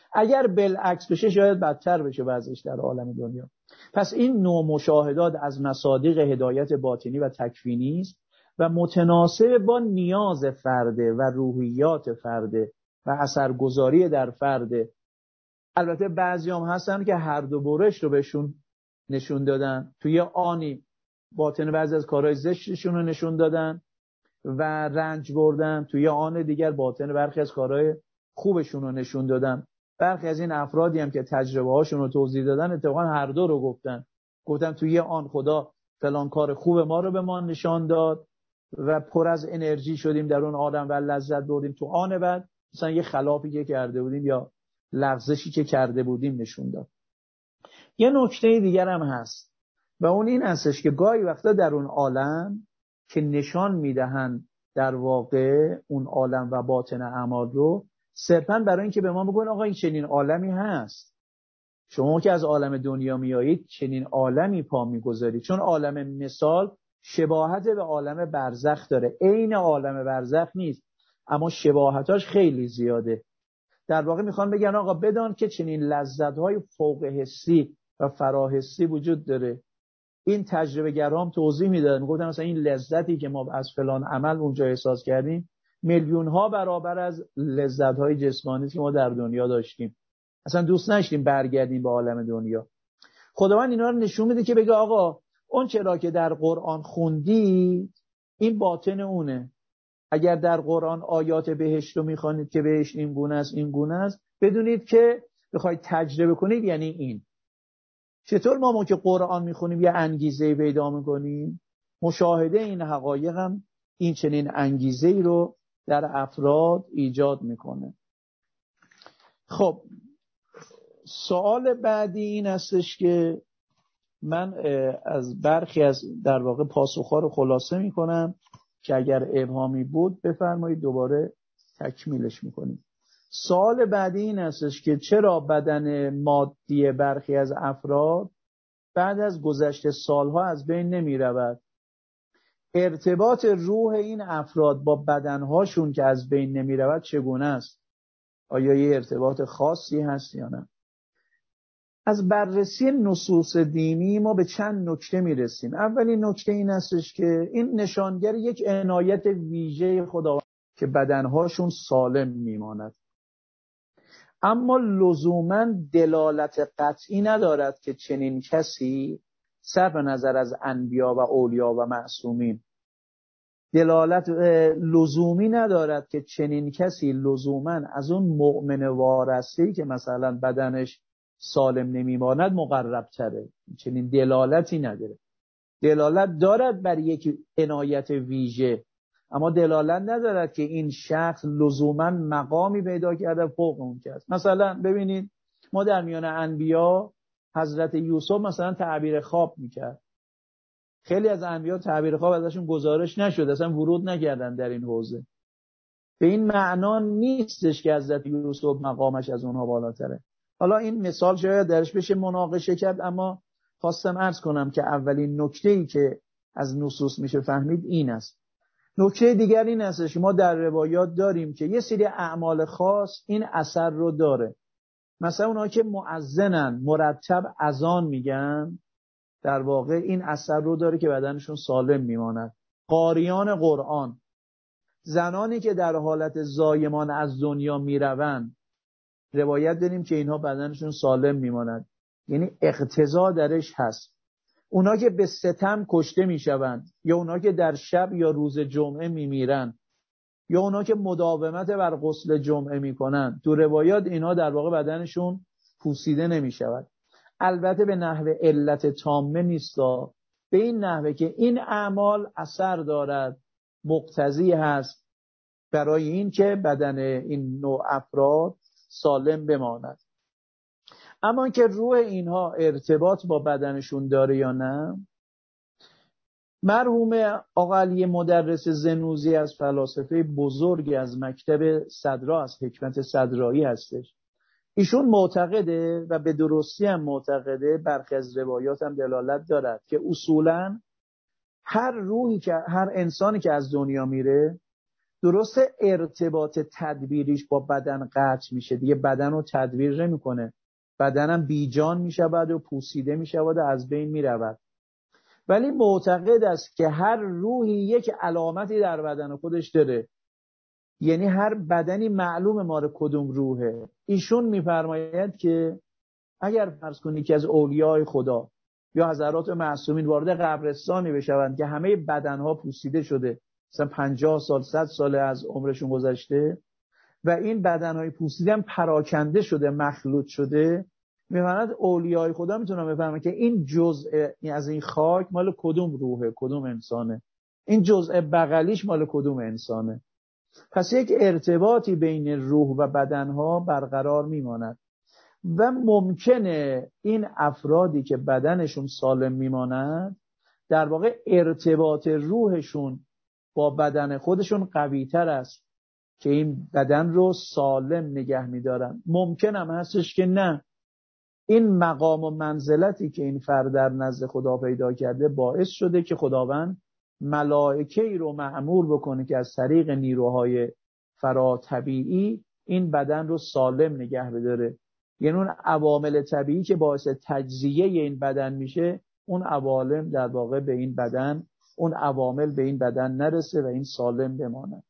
اگر بالعکس بشه شاید بدتر بشه وضعش در عالم دنیا. پس این نوع مشاهدات از مصادیق هدایت باطنی و تکوینی است و متناسب با نیاز فرده و روحیات فرده و اثرگذاری در فرده. البته بعضی هم هستن که هر دو برش رو بهشون نشون دادن، توی آنی باطن بعضی از کارهای زشتشون رو نشون دادن و رنج بردن، توی آن دیگر باطن برخی از کارهای خوبشون رو نشون دادن. برخی از این افرادی هم که تجربه هاشون رو توضیح دادن اتفاقا هر دو رو گفتن گفتن توی آن خدا فلان کار خوب ما رو به ما نشان داد و پر از انرژی شدیم در اون عالم و لذت بردیم، تو آن بعد مثلا یه خلافی که کرده بودیم یا لغزشی که کرده بودیم نشون داد. یه نکته دیگر هم هست و اون این هستش که گاهی وقتا در اون عالم که نشان میدهن در واقع اون عالم و باطن اعمال رو صرفاً برای اینکه به ما بگن آقا این چنین عالمی هست، شما که از عالم دنیا میایید چنین عالمی پا میگذارید، چون عالم مثال شباهت به عالم برزخ داره، عین عالم برزخ نیست اما شباهتاش خیلی زیاده. در واقع میخوان بگن آقا بدان که چنین لذت‌های فوق حسی و فراحسی وجود داره. این تجربه گرام توضیح میدادن، میگفتن مثلا این لذتی که ما از فلان عمل اونجا احساس کردیم میلیون ها برابر از لذت‌های جسمانی که ما در دنیا داشتیم، اصلا دوست نشدیم برگردیم به عالم دنیا. خداوند اینا رو نشون میده که بگه آقا اون چرا که در قرآن خوندید این باطن اونه. اگر در قرآن آیات بهشت رو میخوانید که بهشت این گونه است این گونه است، بدونید که بخواید تجربه کنید یعنی این. چطور ما ما که قرآن میخونیم یه انگیزه پیدا میکنیم؟ مشاهده این حقایق هم این چنین انگیزه ای رو در افراد ایجاد میکنه. خب سوال بعدی این هستش که من از برخی از در واقع پاسخها رو خلاصه میکنم که اگر ابهامی بود بفرمایید دوباره تکمیلش میکنیم. سوال بعدی این هستش که چرا بدن مادی برخی از افراد بعد از گذشت سالها از بین نمی رود؟ ارتباط روح این افراد با بدنهاشون که از بین نمی رود چگونه است؟ آیا یه ارتباط خاصی هست یا نه؟ از بررسی نصوص دینی ما به چند نکته می رسیم. اولین نکته این هستش که این نشانگر یک عنایت ویژه خداوند که بدنهاشون سالم می ماند، اما لزوماً دلالت قطعی ندارد که چنین کسی صرف نظر از انبیا و اولیا و معصومین دلالت لزومی ندارد که چنین کسی لزوماً از اون مؤمن وارثی که مثلا بدنش سالم نمیماند مقرب تره. چنین دلالتی نداره. دلالت دارد بر یک عنایت ویژه، اما دلالت ندارد که این شخص لزوما مقامی پیدا کرده فوق اون کس. مثلا ببینید ما در میان انبیا حضرت یوسف مثلا تعبیر خواب میکرد. خیلی از انبیا تعبیر خواب ازشون گزارش نشد، اصلا ورود نکردن در این حوزه. به این معنا نیستش که حضرت یوسف مقامش از اونها بالاتره. حالا این مثال شاید درش بشه مناقشه کرد، اما خواستم عرض کنم که اولین نکته‌ای که از نصوص میشه فهمید این است. نکته دیگر این است که ما در روایات داریم که یه سری اعمال خاص این اثر رو داره. مثلا اونها که مؤذنن مرتب اذان میگن در واقع این اثر رو داره که بدنشون سالم میماند. قاریان قرآن، زنانی که در حالت زایمان از دنیا میروند روایت داریم که اینها بدنشون سالم میماند، یعنی اقتضا درش هست. اونا که به ستم کشته میشوند یا اونا که در شب یا روز جمعه میمیرن یا اونا که مداومت بر غسل جمعه میکنن، تو روایات اینها در واقع بدنشون پوسیده نمیشود. البته به نحو علت تامه نیستا، به این نحوه که این اعمال اثر دارد، مقتضی هست برای این که بدن این نوع افراد سالم بماند. اما که روح اینها ارتباط با بدنشون داره یا نه، مرحوم آقا علی مدرس زنوزی از فلاسفه بزرگ از مکتب صدرا از حکمت صدرایی هستش. ایشون معتقده و به درستی هم معتقده، برخی از روایات هم دلالت دارد که اصولاً هر روحی که هر انسانی که از دنیا میره درست ارتباط تدبیریش با بدن قطع میشه دیگه، بدن رو تدبیر نمیکنه، بدنم بیجان میشود و پوسیده میشود و از بین میرود. ولی معتقد است که هر روحی یک علامتی در بدن خودش داره، یعنی هر بدنی معلوم مال کدوم روحه. ایشون میفرماید که اگر فرض کنید که از اولیای خدا یا حضرات معصومین وارد قبرستانی بشوند که همه بدنها پوسیده شده، مثلا پنجاه سال صد سال از عمرشون گذشته و این بدنهای پوسیده هم پراکنده شده، مخلوط شده، میفرماید اولیای خدا میتونن بفهمن که این جزء از این خاک مال کدوم روحه، کدوم انسانه، این جزء بغلیش مال کدوم انسانه. پس یک ارتباطی بین روح و بدنها برقرار میماند و ممکنه این افرادی که بدنشون سالم میماند در واقع ارتباط روحشون با بدن خودشون قوی تر است که این بدن رو سالم نگه میدارن. ممکن هم هستش که نه، این مقام و منزلتی که این فرد در نزد خدا پیدا کرده باعث شده که خداوند ملائکه‌ای رو مأمور بکنه که از طریق نیروهای فراتبیعی این بدن رو سالم نگه بداره. یعنی اون عوامل طبیعی که باعث تجزیه این بدن میشه، اون عوامل در واقع به این بدن، اون عوامل به این بدن نرسه و این سالم بمانه.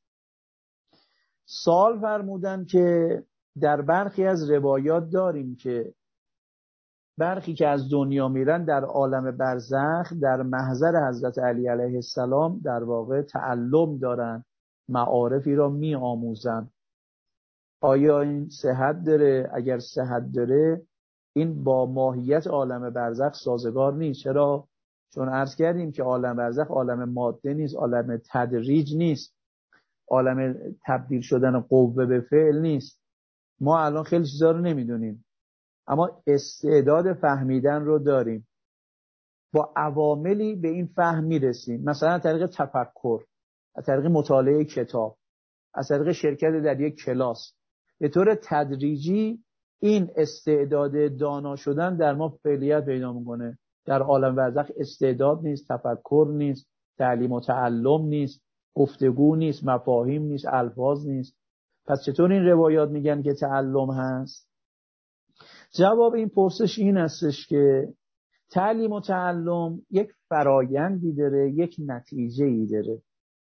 سال فرمودن که در برخی از روایات داریم که برخی که از دنیا میرن در عالم برزخ در محضر حضرت علی علیه السلام در واقع تعلم دارن، معارفی را می آموزن. آیا این صحت داره؟ اگر صحت داره این با ماهیت عالم برزخ سازگار نیست. چرا؟ چون عرض کردیم که عالم برزخ عالم ماده نیست، عالم تدریج نیست، عالم تبدیل شدن قوه به فعل نیست. ما الان خیلی چیزا رو نمیدونیم اما استعداد فهمیدن رو داریم، با عواملی به این فهم میرسیم، مثلا از طریق تفکر، از طریق مطالعه کتاب، از طریق شرکت در یک کلاس. به طور تدریجی این استعداد دانا شدن در ما فعالیت پیدا میکنه. در عالم برزخ استعداد نیست، تفکر نیست، تعلیم و تعلم نیست، گفتگو نیست، مفاهیم نیست، الفاظ نیست. پس چطور این روایات میگن که تعلم هست؟ جواب این پرسش این هستش که تعلیم و تعلم یک فرایندی داره، یک نتیجه‌ای داره.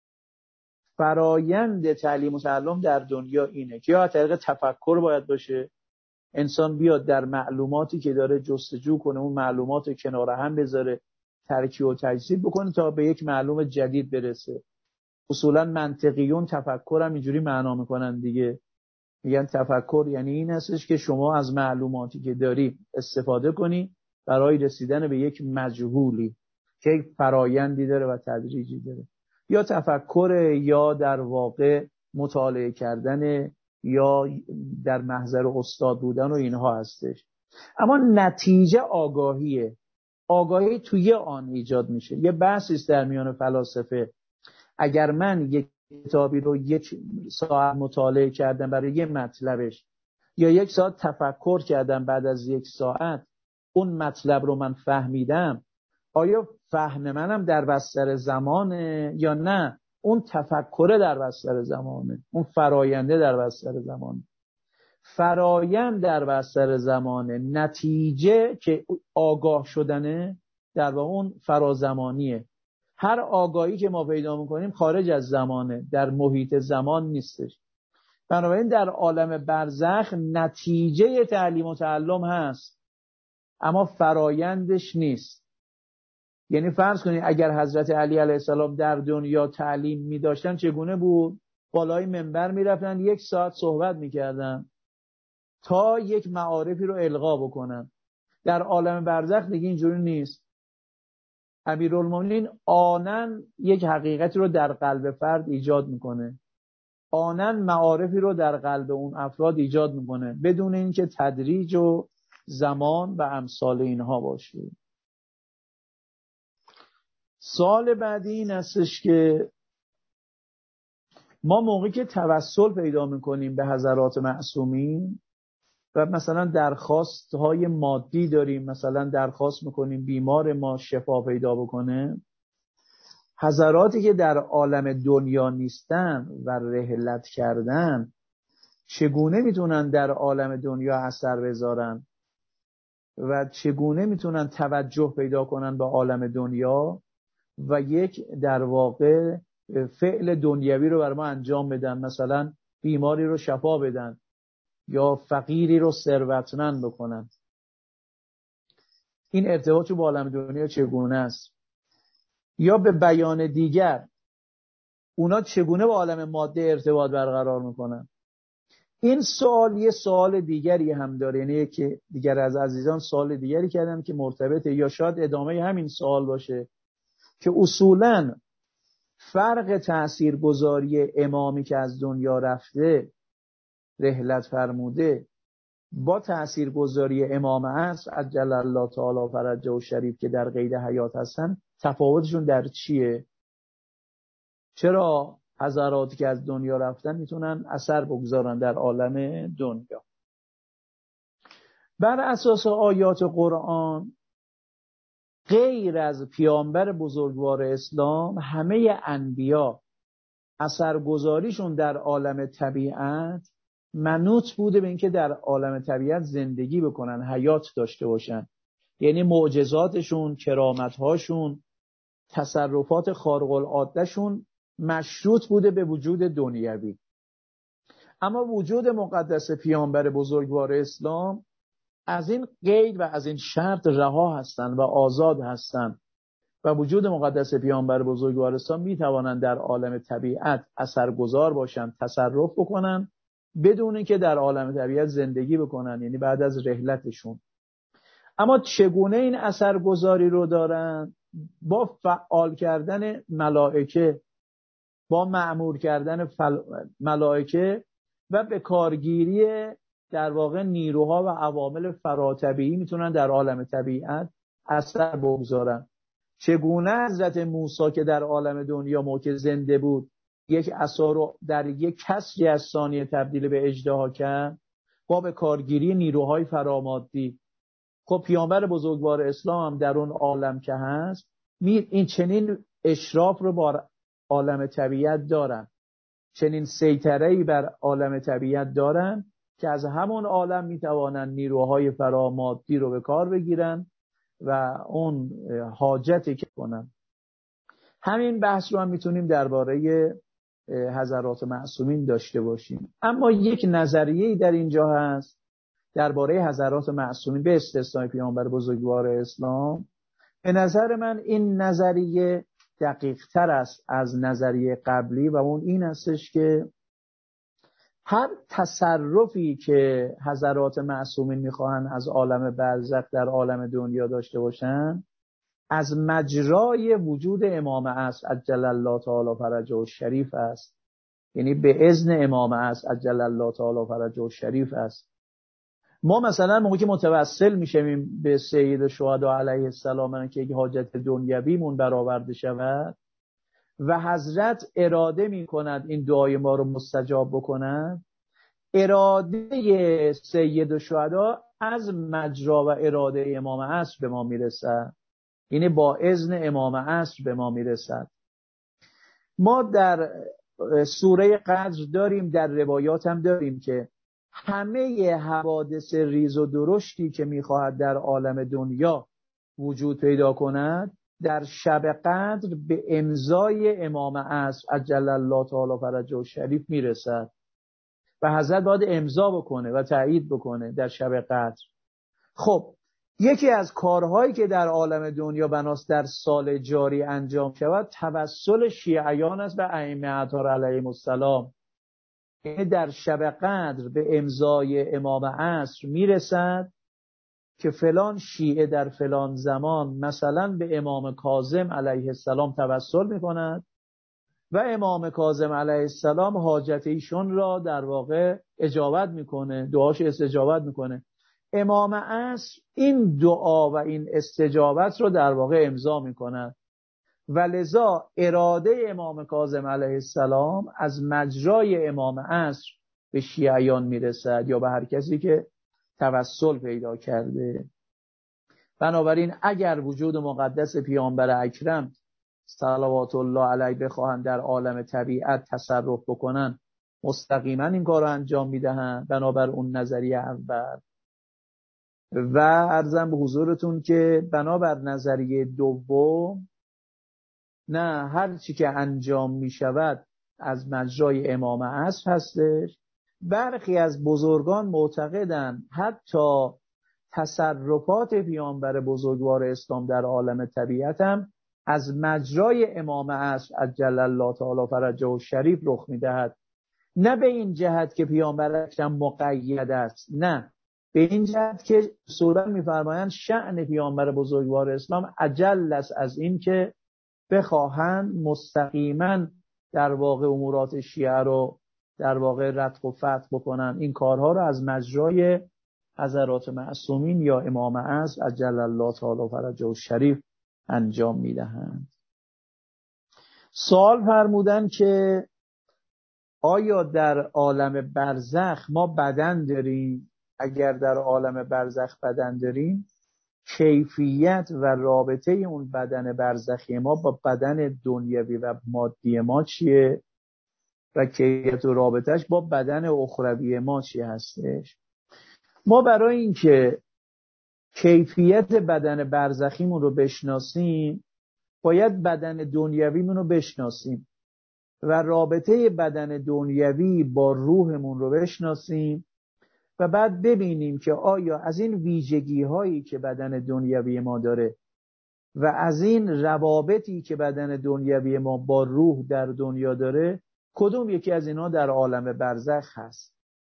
فرایند تعلیم و تعلم در دنیا اینه که یا از طریق تفکر باید باشه، انسان بیاد در معلوماتی که داره جستجو کنه، اون معلومات رو کنار هم بذاره، ترکیب و تجزیه بکنه تا به یک معلوم جدید برسه. اصولا منطقیون تفکر هم اینجوری معنا میکنن دیگه، میگن تفکر یعنی این هستش که شما از معلوماتی که داری استفاده کنی برای رسیدن به یک مجهولی که یک فرایندی داره و تدریجی داره. یا تفکر یا در واقع مطالعه کردن یا در محضر استاد بودن و اینها هستش. اما نتیجه آگاهیه. آگاهی توی آن ایجاد میشه. یه بحثی است در میان فلاسفه، اگر من یک کتابی رو یک ساعت مطالعه کردم برای یه مطلبش یا یک ساعت تفکر کردم، بعد از یک ساعت اون مطلب رو من فهمیدم، آیا فهم منم در بستر زمانه یا نه اون تفکر در بستر زمانه، اون فراینده در بستر زمانه؟ فرایند در بستر زمانه، نتیجه که آگاه شدنه در واقع اون فرازمانیه. هر آگاهی که ما پیدا میکنیم خارج از زمانه، در محیط زمان نیستش. بنابراین در عالم برزخ نتیجه تعلیم و تعلم هست اما فرایندش نیست. یعنی فرض کنید اگر حضرت علی علیه السلام در دنیا تعلیم می داشتن چگونه بود؟ بالای منبر می رفتن یک ساعت صحبت می کردن تا یک معارفی رو القا بکنن. در عالم برزخ دیگه اینجوری نیست. امیرالمومنین آنن یک حقیقتی رو در قلب فرد ایجاد میکنه، آنن معارفی رو در قلب اون افراد ایجاد میکنه بدون اینکه تدریج و زمان و امثال اینها باشه. سوال بعدی این هستش که ما موقعی که توسل پیدا میکنیم به حضرات معصومین و مثلا درخواست های مادی داریم، مثلا درخواست میکنیم بیمار ما شفا پیدا بکنه، حضراتی که در عالم دنیا نیستن و رحلت کردن چگونه میتونن در عالم دنیا اثر بذارن و چگونه میتونن توجه پیدا کنن به عالم دنیا و یک در واقع فعل دنیوی رو بر ما انجام بدن، مثلا بیماری رو شفا بدن یا فقیری رو ثروتمند بکنن. این ارتباط با عالم دنیا چگونه است؟ یا به بیان دیگر اونا چگونه با عالم ماده ارتباط برقرار میکنن؟ این سوال یه سوال دیگری هم داره، یعنی که دیگر از عزیزان سوال دیگری کردن که مرتبطه یا شاید ادامه همین سوال باشه که اصولاً فرق تاثیرگذاری امامی که از دنیا رفته رحلت فرموده با تاثیرگذاری امام عصر عجل الله تعالی فرجه و شریف که در قید حیات هستن تفاوتشون در چیه؟ چرا حضراتی که از دنیا رفتن میتونن اثر بگذارن در عالم دنیا؟ بر اساس آیات قرآن غیر از پیامبر بزرگوار اسلام همه انبیا اثرگذاریشون در عالم طبیعت منوط بوده به اینکه در عالم طبیعت زندگی بکنن، حیات داشته باشن. یعنی معجزاتشون، کرامتهاشون، تصرفات خارق العادهشون مشروط بوده به وجود دنیوی. اما وجود مقدس پیامبر بزرگوار اسلام از این قید و از این شرط رها هستند و آزاد هستند و وجود مقدس پیامبر بزرگوار اسلام می توانند در عالم طبیعت اثرگذار باشند، تصرف بکنن بدون اینکه در عالم طبیعت زندگی بکنن، یعنی بعد از رحلتشون. اما چگونه این اثرگذاری رو دارن؟ با فعال کردن ملائکه، با مأمور کردن فل... ملائکه و به کارگیری در واقع نیروها و عوامل فراتبیعی میتونن در عالم طبیعت اثر بگذارن. چگونه حضرت موسی که در عالم دنیا موقع زنده بود یک اثر رو در یک کسری از ثانیه تبدیل به اژدها کرد با به کارگیری نیروهای فرامادی. خب پیامبر بزرگوار اسلام هم در اون عالم که هست این چنین اشراف رو با عالم طبیعت دارن، چنین سیطره‌ای بر عالم طبیعت دارن که از همون عالم میتوانن نیروهای فرامادی رو به کار بگیرن و اون حاجتی که کنن. همین بحث رو هم میتونیم درباره حضرات معصومین داشته باشیم. اما یک نظریه‌ای در اینجا هست درباره حضرات معصومین به استثنای پیامبر بزرگوار اسلام. به نظر من این نظریه دقیق تر است از نظریه قبلی و اون این هستش که هر تصرفی که حضرات معصومین میخواهن از عالم برزخ در عالم دنیا داشته باشن از مجرای وجود امام عصر عجل الله تعالی فرجه و شریف است، یعنی به اذن امام عصر عجل الله تعالی فرجه و شریف است. ما مثلا موقعی که متوسل میشیم به سید الشهدا علیه السلام که یک حاجت دنیویمون برآورده شود و حضرت اراده میکند این دعای ما رو مستجاب بکنند، اراده سید الشهدا از مجرا و اراده امام عصر به ما میرسد، یعنی با اذن امام عصر به ما میرسد. ما در سوره قدر داریم، در روایات هم داریم که همه حوادث ریز و درشتی که میخواهد در عالم دنیا وجود پیدا کند در شب قدر به امضای امام عصر عجل الله تعالی فرجه و شریف میرسد و حضرت باید امضا بکنه و تایید بکنه در شب قدر. خب یکی از کارهایی که در عالم دنیا بناست در سال جاری انجام شود توسل شیعیان است به ائمه اطهار علیهم السلام. یعنی در شب قدر به امضای امام عصر میرسد که فلان شیعه در فلان زمان مثلا به امام کاظم علیه السلام توسل میکند و امام کاظم علیه السلام حاجت ایشون را در واقع اجابت میکنه، دعاش استجابت میکنه. امام عصر این دعا و این استجابت رو در واقع امضا میکند و لذا اراده امام کاظم علیه السلام از مجرای امام عصر به شیعیان میرسد یا به هر کسی که توسل پیدا کرده. بنابراین اگر وجود مقدس پیامبر اکرم صلوات الله علیه بخواهند در عالم طبیعت تصرف بکنن، مستقیما این کار رو انجام میدهند بنابر اون نظریه اول. و عرضم به حضورتون که بنابر نظریه دوم، نه، هر چی که انجام می شود از مجرای امام عصر هستش. برخی از بزرگان معتقدند حتی تصرفات پیامبر بزرگوار اسلام در عالم طبیعت هم از مجرای امام عصر عجل الله تعالی فرجه و شریف رخ می دهد. نه به این جهت که پیامبر اکرم مقید است، نه، به این جهت که اصولا می‌فرمایند شأن پیامبر بزرگوار اسلام اجل است از این که بخواهند مستقیما در واقع امورات شیعه رو در واقع رتق و فتق بکنن. این کارها رو از مجرای حضرات معصومین یا امام عصر عجل الله تعالی فرجه و شریف انجام میدهند. سوال فرمودن که آیا در عالم برزخ ما بدن داریم؟ اگر در عالم برزخ بدن داریم، کیفیت و رابطه اون بدن برزخی ما با بدن دنیوی و مادی ما چیه و کیفیت و رابطهش با بدن اخروی ما چی هستش؟ ما برای اینکه کیفیت بدن برزخیمون رو بشناسیم باید بدن دنیویمون رو بشناسیم و رابطه بدن دنیوی با روحمون رو بشناسیم و بعد ببینیم که آیا از این ویژگی هایی که بدن دنیوی ما داره و از این روابطی که بدن دنیوی ما با روح در دنیا داره کدوم یکی از اینا در عالم برزخ هست.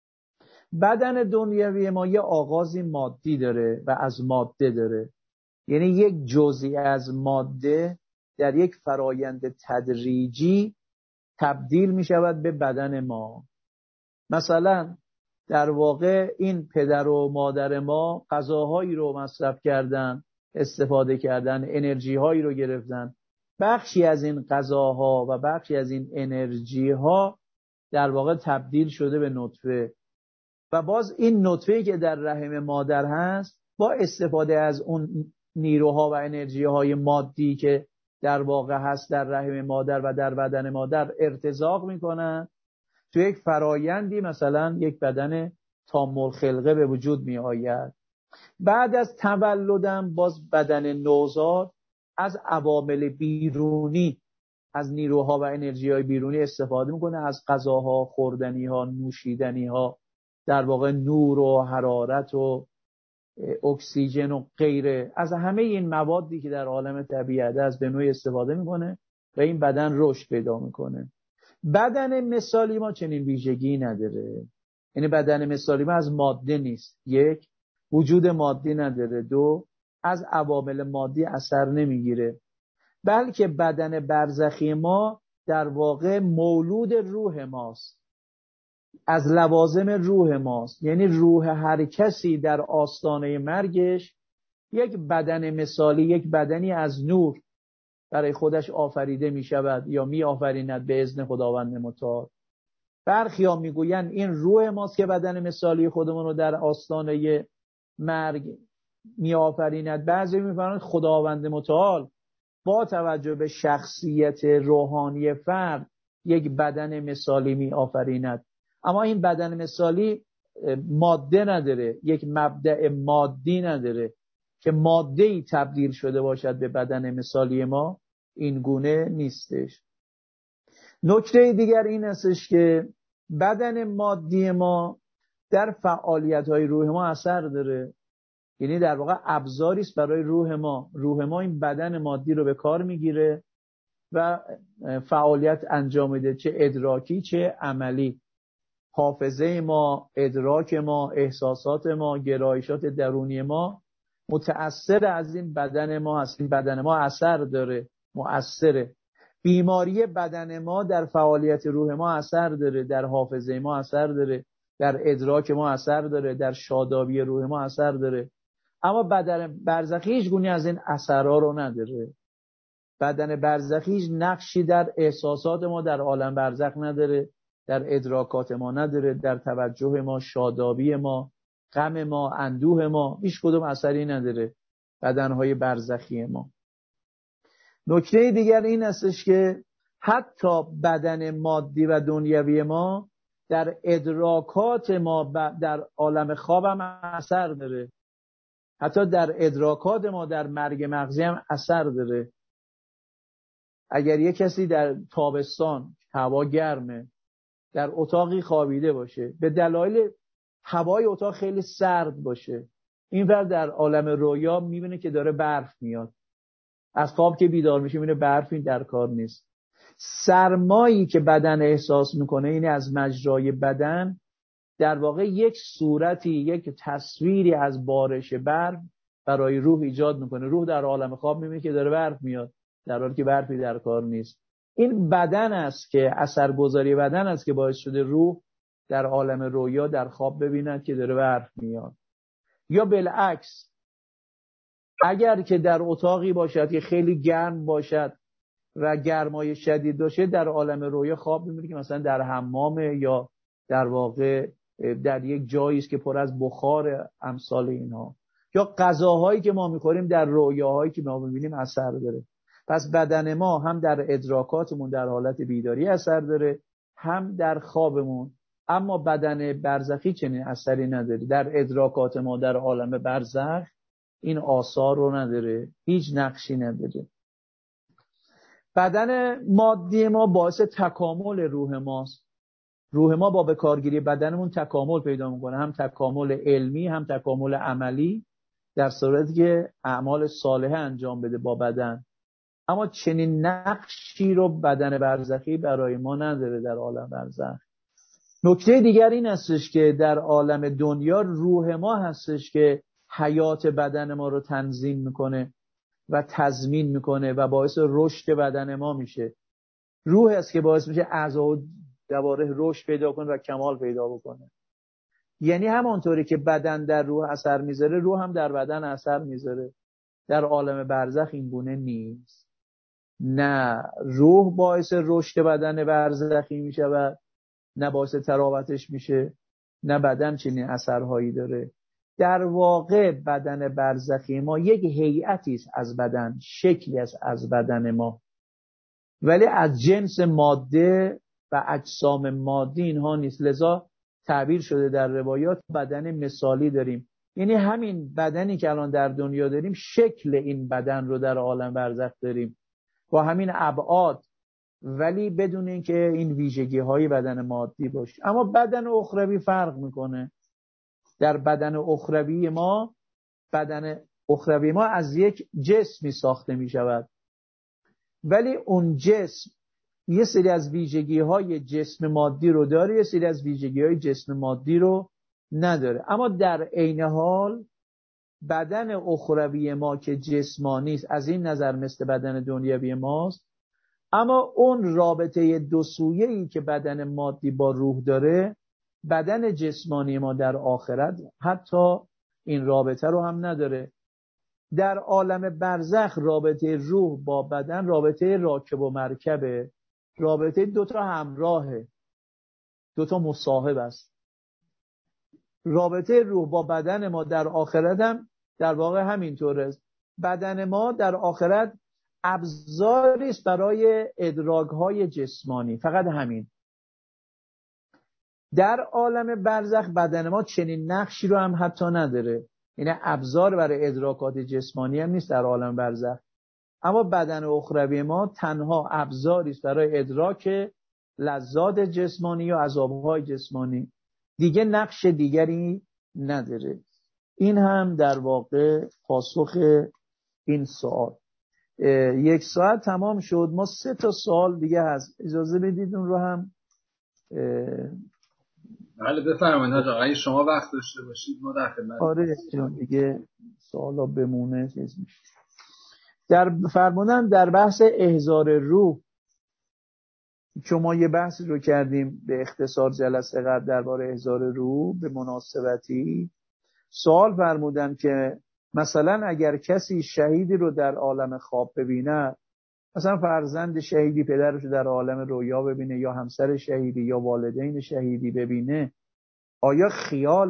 بدن دنیوی ما یه آغازی مادی داره و از ماده داره، یعنی یک جزئی از ماده در یک فرایند تدریجی تبدیل می شود به بدن ما. مثلا در واقع این پدر و مادر ما غذاهایی رو مصرف کردن، استفاده کردن، انرژی هایی رو گرفتن. بخشی از این غذاها و بخشی از این انرژی ها در واقع تبدیل شده به نطفه و باز این نطفه‌ای که در رحم مادر هست با استفاده از اون نیروها و انرژی های مادی که در واقع هست در رحم مادر و در بدن مادر ارتزاق میکنن، تو یک فرایندی مثلا یک بدن تام الخلقه به وجود می آید. بعد از تولدم باز بدن نوزاد از عوامل بیرونی، از نیروها و انرژی های بیرونی استفاده میکنه، از غذاها، خوردنی ها، نوشیدنی ها، در واقع نور و حرارت و اکسیژن و غیره، از همه این موادی که در عالم طبیعت است به نوعی استفاده میکنه و این بدن رشد پیدا میکنه. بدن مثالی ما چنین ویژگی نداره، یعنی بدن مثالی ما از ماده نیست، یک، وجود مادی نداره، دو، از عوامل مادی اثر نمیگیره، بلکه بدن برزخی ما در واقع مولود روح ماست، از لوازم روح ماست. یعنی روح هر کسی در آستانه مرگش یک بدن مثالی، یک بدنی از نور برای خودش آفریده می شود یا می آفریند به اذن خداوند متعال. برخی‌ها میگویند این روح ماست که بدن مثالی خودمون رو در آستانه مرگ می آفریند. بعضی می‌فرمایند خداوند متعال با توجه به شخصیت روحانی فرد یک بدن مثالی می آفریند، اما این بدن مثالی ماده نداره، یک مبدأ مادی نداره که ماده‌ای تبدیل شده باشد به بدن مثالی ما، این گونه نیستش. نکته دیگر این استش که بدن مادی ما در فعالیت‌های روح ما اثر داره، یعنی در واقع ابزاری است برای روح ما. روح ما این بدن مادی رو به کار میگیره و فعالیت انجام میده، چه ادراکی چه عملی. حافظه ما، ادراک ما، احساسات ما، گرایشات درونی ما متأثر از این بدن ما هست. این بدن ما اثر داره، مؤثره. بیماری بدن ما در فعالیت روح ما اثر داره، در حافظه ما اثر داره، در ادراک ما اثر داره، در شادابی روح ما اثر داره. اما بدن برزخی هیچ گونه از این اثرها رو نداره. بدن برزخی هیچ نقشی در احساسات ما در عالم برزخ نداره، در ادراکات ما نداره، در توجه ما، شادابی ما، غم ما، اندوه ما، هیچ کدوم اثری نداره بدنهای برزخی ما. نکته دیگر این استش که حتی بدن مادی و دنیوی ما در ادراکات ما در عالم خواب هم اثر داره. حتی در ادراکات ما در مرگ مغزی هم اثر داره. اگر یک کسی در تابستان هوا گرمه در اتاقی خوابیده باشه، به دلایل هوای اتاق خیلی سرد باشه، این ور در عالم رویا میبینه که داره برف میاد. از خواب که بیدار میشه میبینه برفی در کار نیست. سرمایی که بدن احساس میکنه، این از مجرای بدن در واقع یک صورتی، یک تصویری از بارش برف برای روح ایجاد میکنه. روح در عالم خواب میبینه که داره برف میاد در حالی که برفی در کار نیست. این بدن است که اثرگذاری بدن است که باعث شده روح در عالم رویا در خواب ببیند که داره برف میاد. یا بالعکس، اگر که در اتاقی باشد که خیلی گرم باشد و گرمای شدید باشه، در عالم رویا خواب می‌بینه که مثلا در حمامه یا در واقع در یک جایی است که پر از بخار امثال اینها. یا غذاهایی که ما می‌خوریم در رویاهایی که ما می‌بینیم اثر داره. پس بدن ما هم در ادراکاتمون در حالت بیداری اثر داره، هم در خوابمون. اما بدن برزخی چنین اثری نداره. در ادراکات ما در عالم برزخ این آثار رو نداره، هیچ نقشی نداره. بدن مادی ما باعث تکامل روح ماست. روح ما با به کارگیری بدنمون تکامل پیدا میکنه، هم تکامل علمی هم تکامل عملی، در صورتی که اعمال صالحه انجام بده با بدن. اما چنین نقشی رو بدن برزخی برای ما نداره در عالم برزخ. نکته دیگر این هستش که در عالم دنیا روح ما هستش که حیات بدن ما رو تنظیم میکنه و تضمین میکنه و باعث رشد بدن ما میشه. روح است که باعث میشه اعضا و جوارح رشد پیدا کنه و کمال پیدا بکنه. یعنی همانطوری که بدن در روح اثر میذاره، روح هم در بدن اثر میذاره. در عالم برزخ این گونه نیست. نه روح باعث رشد بدن برزخی میشه و نه باعث تراوتش میشه، نه بدن چنین اثرهایی داره. در واقع بدن برزخی ما یک هیئتی است از بدن، شکلی است از بدن ما، ولی از جنس ماده و اجسام مادی اینها نیست. لذا تعبیر شده در روایات بدن مثالی داریم. یعنی همین بدنی که الان در دنیا داریم، شکل این بدن رو در عالم برزخ داریم با همین ابعاد، ولی بدون اینکه این ویژگی های بدن مادی باشه. اما بدن اخروی فرق میکنه. در بدن اخروی ما، بدن اخروی ما از یک جسمی ساخته می شود، ولی اون جسم یه سری از ویژگی های جسم مادی رو داره، یه سری از ویژگی های جسم مادی رو نداره. اما در عین حال بدن اخروی ما که جسمانی است، از این نظر مثل بدن دنیوی ماست، اما اون رابطه دو سویه‌ای که بدن مادی با روح داره، بدن جسمانی ما در آخرت حتی این رابطه رو هم نداره. در عالم برزخ رابطه روح با بدن رابطه راکب و مرکبه، رابطه دوتا همراهه، دوتا مصاحب است. رابطه روح با بدن ما در آخرت هم در واقع همینطوره. بدن ما در آخرت ابزاری است برای ادراک‌های جسمانی، فقط همین. در عالم برزخ بدن ما چنین نقشی رو هم حتی نداره، یعنی ابزار برای ادراکات جسمانی هم نیست در عالم برزخ. اما بدن اخروی ما تنها ابزاری است برای ادراک لذات جسمانی و عذاب‌های جسمانی، دیگه نقش دیگری نداره. این هم در واقع پاسخ این سوال. یک ساعت تمام شد، ما سه تا سوال دیگه هست، اجازه بدید اون رو هم. بله بفرمایید حاج آقا، اگه شما وقت داشته باشید ما در خدمت. آره دیگه سوالا بمونه چیز میشه. در فرمودن در بحث احضار روح، چون ما یه بحثی رو کردیم به اختصار جلسه قبل درباره احضار روح به مناسبتی، سوال فرمودن که مثلا اگر کسی شهیدی رو در عالم خواب ببینه، مثلا فرزند شهیدی پدرش رو در عالم رویا ببینه، یا همسر شهیدی یا والدین شهیدی ببینه، آیا خیال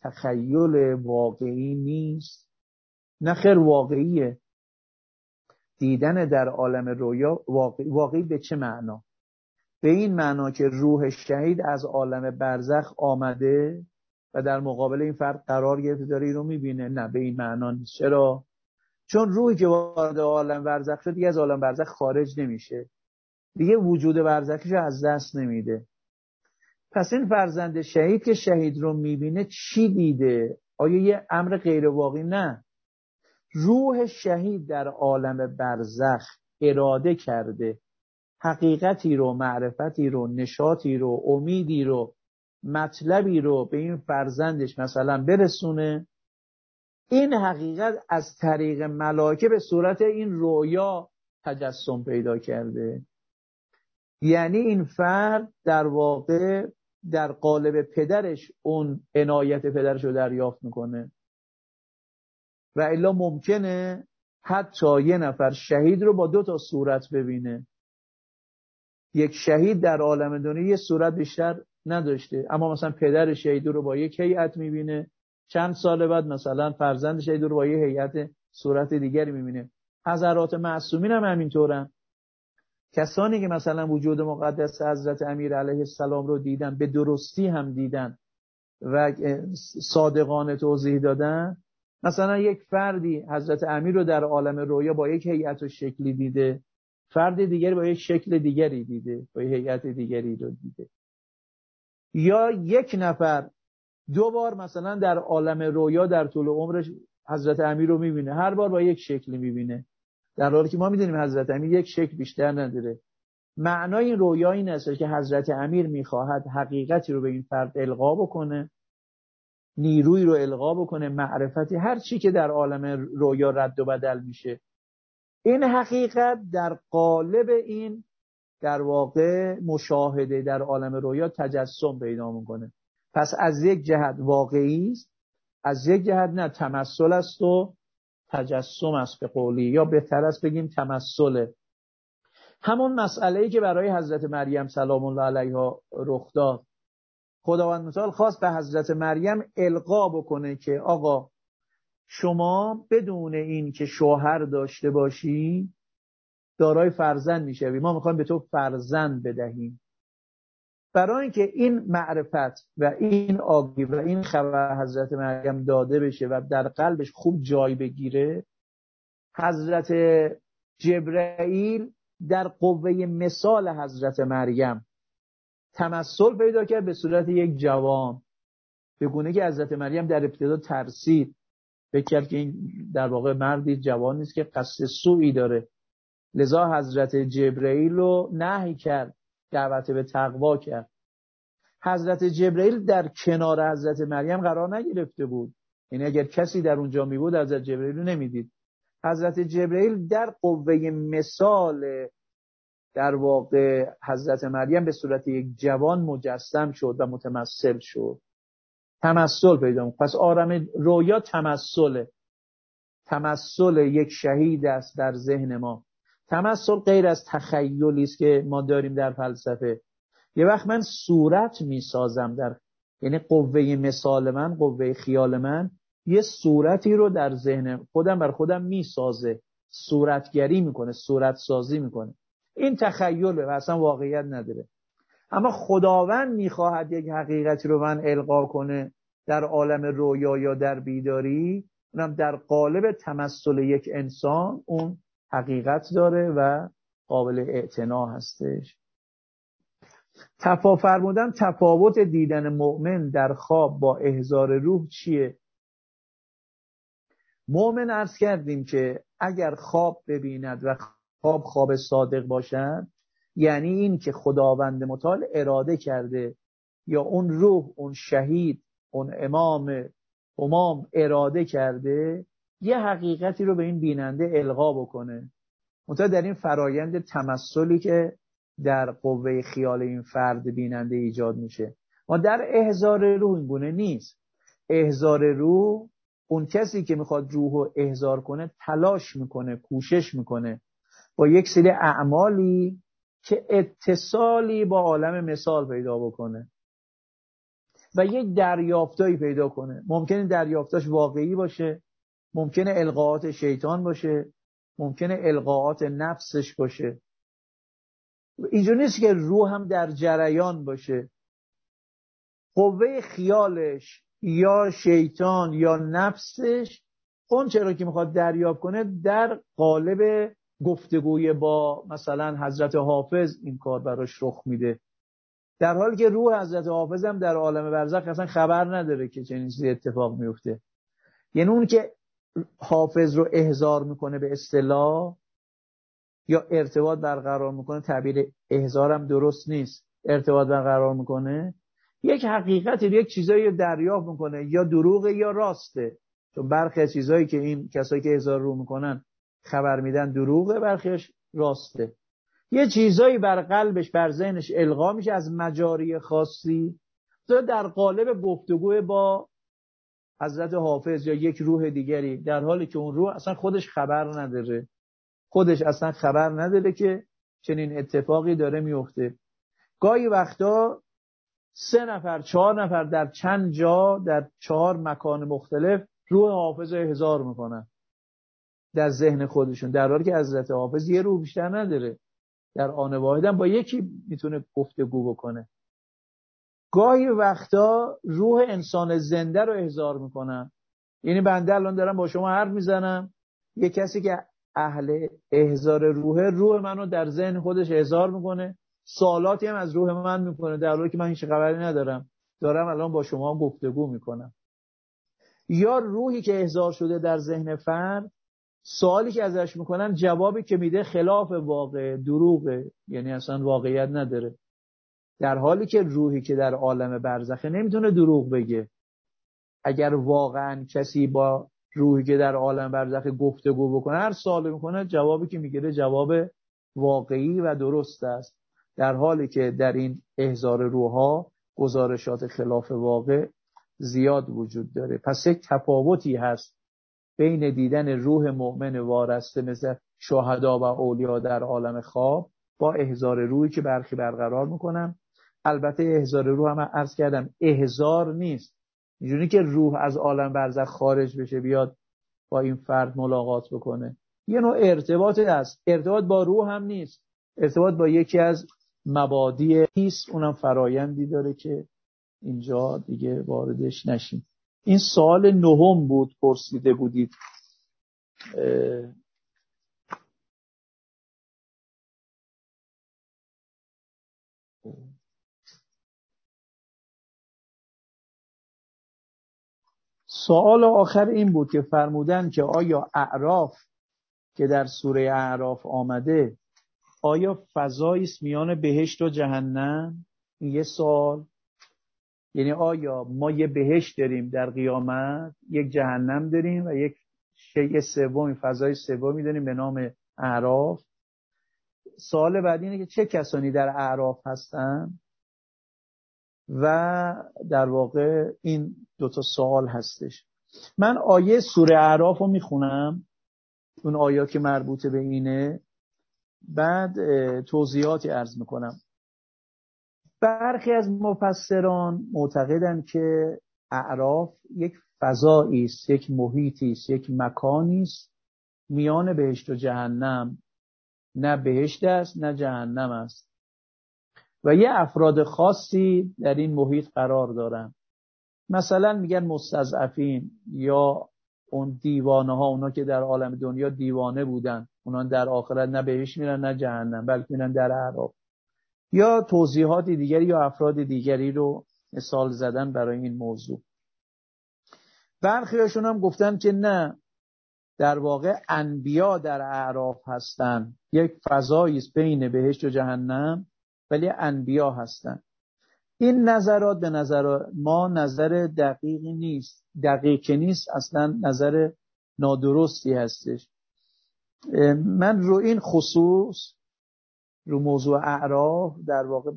تخیل واقعی نیست؟ نه خیر، واقعیه. دیدن در عالم رویا واقعی, واقعی به چه معنا؟ به این معنا که روح شهید از عالم برزخ آمده و در مقابل این فرد قرار گرفته داره این رو میبینه؟ نه، به این معنا نیست. چرا؟ چون روحی که وارد عالم برزخ شد دیگه از عالم برزخ خارج نمیشه، دیگه وجود برزخش از دست نمیده. پس این فرزند شهید که شهید رو میبینه چی دیده؟ آیا یه امر غیر واقعی؟ نه، روح شهید در عالم برزخ اراده کرده حقیقتی رو، معرفتی رو، نشاطی رو، امیدی رو، مطلبی رو به این فرزندش مثلا برسونه. این حقیقت از طریق ملائکه به صورت این رویا تجسم پیدا کرده. یعنی این فرد در واقع در قالب پدرش اون عنایت پدرش رو دریافت میکنه. و الا ممکنه حتی یه نفر شهید رو با دو تا صورت ببینه. یک شهید در عالم دنیا یه صورت بیشتر نداشته، اما مثلا پدر شهید رو با یک هیئت میبینه، چند سال بعد مثلا فرزند شهید رو با یک هیئت صورت دیگری میبینه. حضرات معصومین هم همینطورن. کسانی که مثلا وجود مقدس حضرت امیر علیه السلام رو دیدن، به درستی هم دیدن و صادقانه توضیح دادن. مثلا یک فردی حضرت امیر رو در عالم رویا با یک هیئت و شکلی دیده، فرد دیگری با یک شکل دیگری دیده، با یک هیئت دیگری رو دیده. یا یک نفر دو بار مثلا در عالم رویا در طول عمرش حضرت امیر رو میبینه، هر بار با یک شکلی میبینه، در حالی که ما میدونیم حضرت امیر یک شکل بیشتر نداره. معنای این رویا این است که حضرت امیر میخواهد حقیقتی رو به این فرد القا بکنه، نیروی رو القا بکنه، معرفتی، هر چی که در عالم رویا رد و بدل میشه، این حقیقت در قالب این در واقع مشاهده در عالم رویا تجسم پیدا میکنه. پس از یک جهت واقعی است، از یک جهت نه، تمثل است و تجسم است به قولی، یا بهتر است بگیم تمثله. همون مسئله‌ای که برای حضرت مریم سلام الله علیها رخ داد، خداوند متعال خواست به حضرت مریم القا بکنه که آقا شما بدون این که شوهر داشته باشی دارای فرزند میشوی، ما میخوایم به تو فرزند بدهیم. برای اینکه این معرفت و این آگاهی و این خبر حضرت مریم داده بشه و در قلبش خوب جای بگیره، حضرت جبرائیل در قوه مثال حضرت مریم تمثل پیدا کرد به صورت یک جوان، به گونه که حضرت مریم در ابتدا ترسید، فکر کرد که این در واقع مردی جوان نیست که قصد سوئی داره، لذا حضرت جبرائیل رو نهی کرد، دعوت به تقوا کرد. حضرت جبرائیل در کنار حضرت مریم قرار نگرفته بود، یعنی اگر کسی در اونجا می بود حضرت جبرائیل رو نمیدید. حضرت جبرائیل در قوه مثال در واقع حضرت مریم به صورت یک جوان مجسم شد و متمثل شد، تمثل پیدا کرد. پس عالم رویا تمثله، تمثل یک شهید است در ذهن ما. تمثل غیر از تخیلی است که ما داریم در فلسفه. یه وقت من صورت میسازم، در یعنی قوه مثال من، قوه خیال من یه صورتی رو در ذهن خودم بر خودم میسازه، صورتگری میکنه، صورت سازی میکنه. این تخیله و اصلا واقعیت نداره. اما خداوند میخواهد یک حقیقتی رو من القا کنه در عالم رویا یا در بیداری، اونم در قالب تمثل یک انسان، اون حقیقت داره و قابل اعتنا هستش. تفا فرمودن تفاوت دیدن مؤمن در خواب با احضار روح چیه؟ مؤمن عرض کردیم که اگر خواب ببیند و خواب خواب صادق باشد، یعنی این که خداوند متعال اراده کرده یا اون روح، اون شهید، اون امام امام اراده کرده یه حقیقتی رو به این بیننده القا بکنه. منتها در این فرایند تمثلی که در قوه خیال این فرد بیننده ایجاد میشه. ما در احضار روح این گونه نیست. احضار روح، اون کسی که میخواد روح رو احضار کنه تلاش میکنه، کوشش میکنه با یک سری اعمالی که اتصالی با عالم مثال پیدا بکنه و یک دریافتایی پیدا کنه. ممکنه دریافتاش واقعی باشه، ممکنه القاءات شیطان باشه، ممکنه القاءات نفسش باشه. اینجوری نیست که روح هم در جریان باشه. قوه خیالش یا شیطان یا نفسش اون چرا که میخواد دریافت کنه در قالب گفتگوی با مثلا حضرت حافظ این کار براش رخ میده، در حالی که روح حضرت حافظ هم در عالم برزخ اصلا خبر نداره که چنین چیزی اتفاق میفته. یعنی اون که حافظ رو احضار میکنه به اصطلاح یا ارتباط برقرار میکنه، تعبیر احضار هم درست نیست، ارتباط برقرار میکنه، یک حقیقتی یک چیزایی رو دریافت میکنه، یا دروغه یا راسته. چون برخی از چیزایی که این کسایی که احضار رو میکنن خبر میدن دروغه، برخیش راسته. یه چیزایی بر قلبش بر ذهنش القا میشه از مجاری خاصی، تو در قالب گفتگو با حضرت حافظ یا یک روح دیگری، در حالی که اون روح اصلا خودش خبر نداره، خودش اصلا خبر نداره که چنین اتفاقی داره میفته. گاهی وقتا سه نفر چهار نفر در چند جا در چهار مکان مختلف روح حافظ رو احضار میکنن در ذهن خودشون، در حالی که حضرت حافظ یه روح بیشتر نداره، در آن واحد هم با یکی میتونه گفتگو بکنه. گاهی وقتا روح انسان زنده رو احضار میکنن. یعنی بنده الان دارم با شما حرف میزنم، یه کسی که اهل احضار روحه، روح منو در ذهن خودش احضار میکنه، سوالاتی هم از روح من میکنه در حالی که من هیچ خبری ندارم، دارم الان با شما گفتگو میکنم. یا روحی که احضار شده در ذهن فرد، سوالی که ازش میکنن جوابی که میده خلاف واقع، دروغه، یعنی اصلا واقعیت نداره، در حالی که روحی که در عالم برزخه نمیتونه دروغ بگه. اگر واقعا کسی با روحی که در عالم برزخه گفتگو بکنه، هر سوالی میکنه جوابی که میگیره جواب واقعی و درست است، در حالی که در این احضار روحها گزارشات خلاف واقع زیاد وجود داره. پس یک تفاوتی هست بین دیدن روح مؤمن وارسته مثل شهدا و اولیا در عالم خواب با احضار روحی که برخی برقرار میکنن. البته احضار روح هم عرض کردم احضار نیست اینجوری که روح از عالم برزخ خارج بشه بیاد با این فرد ملاقات بکنه، یه نوع ارتباطی هست. ارتباط با روح هم نیست، ارتباط با یکی از مبادی هست، اونم فرایندی داره که اینجا دیگه واردش نشیم. این سوال نهم بود پرسیده بودید. سوال آخر این بود که فرمودن که آیا اعراف که در سوره اعراف آمده آیا فضایی است میان بهشت و جهنم؟ این یه سوال. یعنی آیا ما یه بهشت داریم در قیامت، یک جهنم داریم و یک شیء سومی، فضای سومی داریم به نام اعراف؟ سوال بعدی اینه که چه کسانی در اعراف هستن؟ و در واقع این دوتا سوال هستش. من آیه سوره اعراف رو میخونم، اون آیات که مربوطه به اینه، بعد توضیحاتی عرض میکنم. برخی از مفسران معتقدن که اعراف یک فضایی است، یک محیطی است، یک مکانی است میان بهشت و جهنم، نه بهشت است نه جهنم است و یه افراد خاصی در این محیط قرار دارن. مثلا میگن مستضعفین یا اون دیوانه ها، اونا که در عالم دنیا دیوانه بودن، اونا در آخرت نه بهشت میرن نه جهنم بلکه میرن در اعراف. یا توضیحات دیگری یا افراد دیگری رو مثال زدن برای این موضوع. برخیاشون هم گفتن که نه، در واقع انبیا در اعراف هستن، یک فضایی است بین بهشت و جهنم ولی انبیا هستن. این نظرات به نظر ما نظر دقیقی نیست، دقیق نیست، اصلا نظر نادرستی هستش. من رو این خصوص، رو موضوع اعراف، در واقع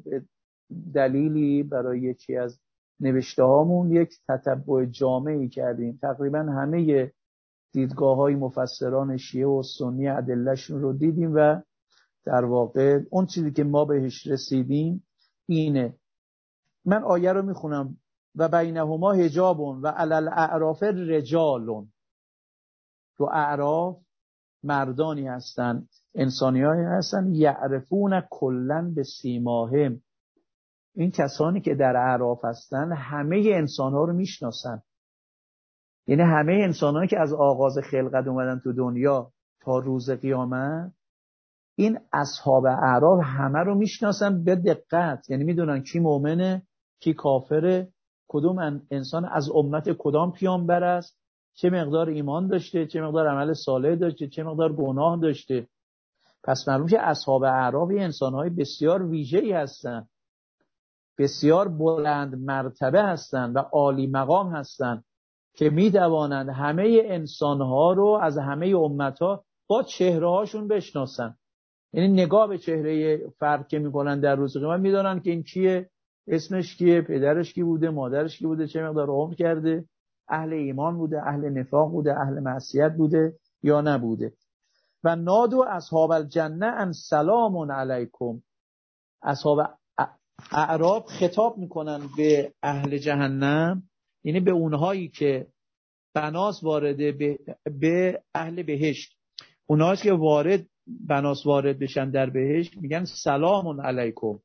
دلیلی برای یکی از نوشته هامون یک تتبع جامعی کردیم. تقریبا همه دیدگاه های مفسران شیعه و سنی ادلهشون رو دیدیم و در واقع اون چیزی که ما بهش رسیدیم اینه. من آیه رو میخونم: و بینهما حجابون و علی الاعراف رجالون. رو اعراف مردانی هستن، انسانیایی هستن یعرفون کلن به سیماهم. این کسانی که در اعراف هستن همه انسانها رو میشناسن، یعنی همه انسانهایی که از آغاز خلقت اومدن تو دنیا تا روز قیامت، این اصحاب اعراف همه رو میشناسن به دقت، یعنی میدونن کی مؤمنه کی کافره، کدوم انسان از امت کدام پیامبر است، چه مقدار ایمان داشته، چه مقدار عمل صالح داشته، چه مقدار گناه داشته. پس معلوم که اصحاب اعراف انسانهای بسیار ویژه‌ای هستن، بسیار بلند مرتبه هستند و عالی مقام هستند که میتوانند همه انسانها رو از همه امتها با چهره هاشون بشناسن. یعنی نگاه به چهره فرد که میکنن در روز قیامت میدونن که این کیه، اسمش کیه، پدرش کی بوده، مادرش کی بوده، چه مقدار عمر کرده، اهل ایمان بوده، اهل نفاق بوده، اهل معصیت بوده یا نبوده. و نادو اصحاب الجنه ان سلام علیکم، اصحاب اعراف خطاب میکنن به اهل جهنم، یعنی به اونهایی که بناس وارده به, به اهل بهشت، اونهایی که وارد بناس وارد بشن در بهشت میگن سلام علیکم.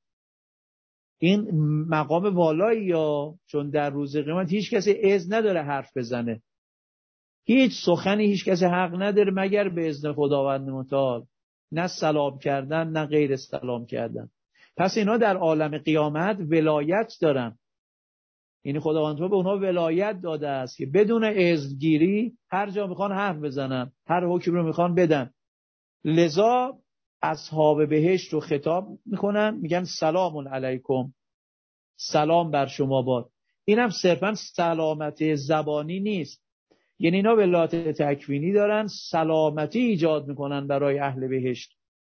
این مقام والایی، یا چون در روز قیامت هیچ کسی اذن نداره حرف بزنه، هیچ سخنی هیچ کسی حق نداره مگر به اذن خداوند متعال، نه سلام کردن نه غیر سلام کردن. پس اینا در عالم قیامت ولایت دارن، یعنی خداوند به اونها ولایت داده است که بدون اذنگیری هر جا میخوان حرف بزنن، هر حکم رو میخوان بدن. لذا اصحاب بهشت رو خطاب میکنن، میگن سلام علیکم، سلام بر شما باد. این هم صرفا سلامتی زبانی نیست، یعنی اینا ولایت تکوینی دارن، سلامتی ایجاد میکنن برای اهل بهشت.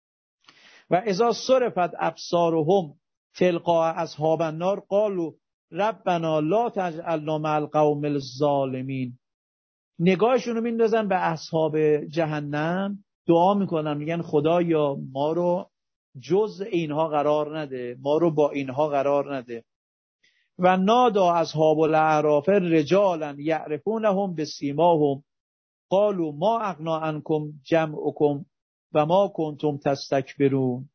و اذا صرفت ابصارهم تلقاء اصحاب النار قالوا ربنا لا تجعلنا مع القوم الظالمین. نگاهشون رو میندازن به اصحاب جهنم، دعا میکنن، میگن خدایا ما رو جز اینها قرار نده، ما رو با اینها قرار نده. و نادا اصحاب الاعراف رجالا یعرفونهم بسیماهم قالوا ما اغنا عنکم جمعکم و ما کنتم تستکبرون.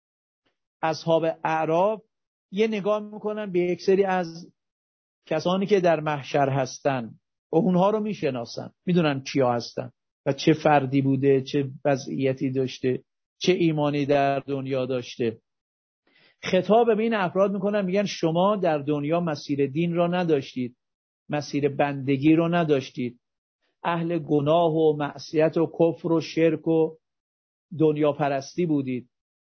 اصحاب اعراف یه نگاه میکنن به یک سری از کسانی که در محشر هستن و اونها رو میشناسن، میدونن کیا هستن و چه فردی بوده، چه وضعیتی داشته، چه ایمانی در دنیا داشته. خطاب به این افراد میکنن، میگن شما در دنیا مسیر دین را نداشتید، مسیر بندگی رو نداشتید، اهل گناه و معصیت و کفر و شرک و دنیا پرستی بودید.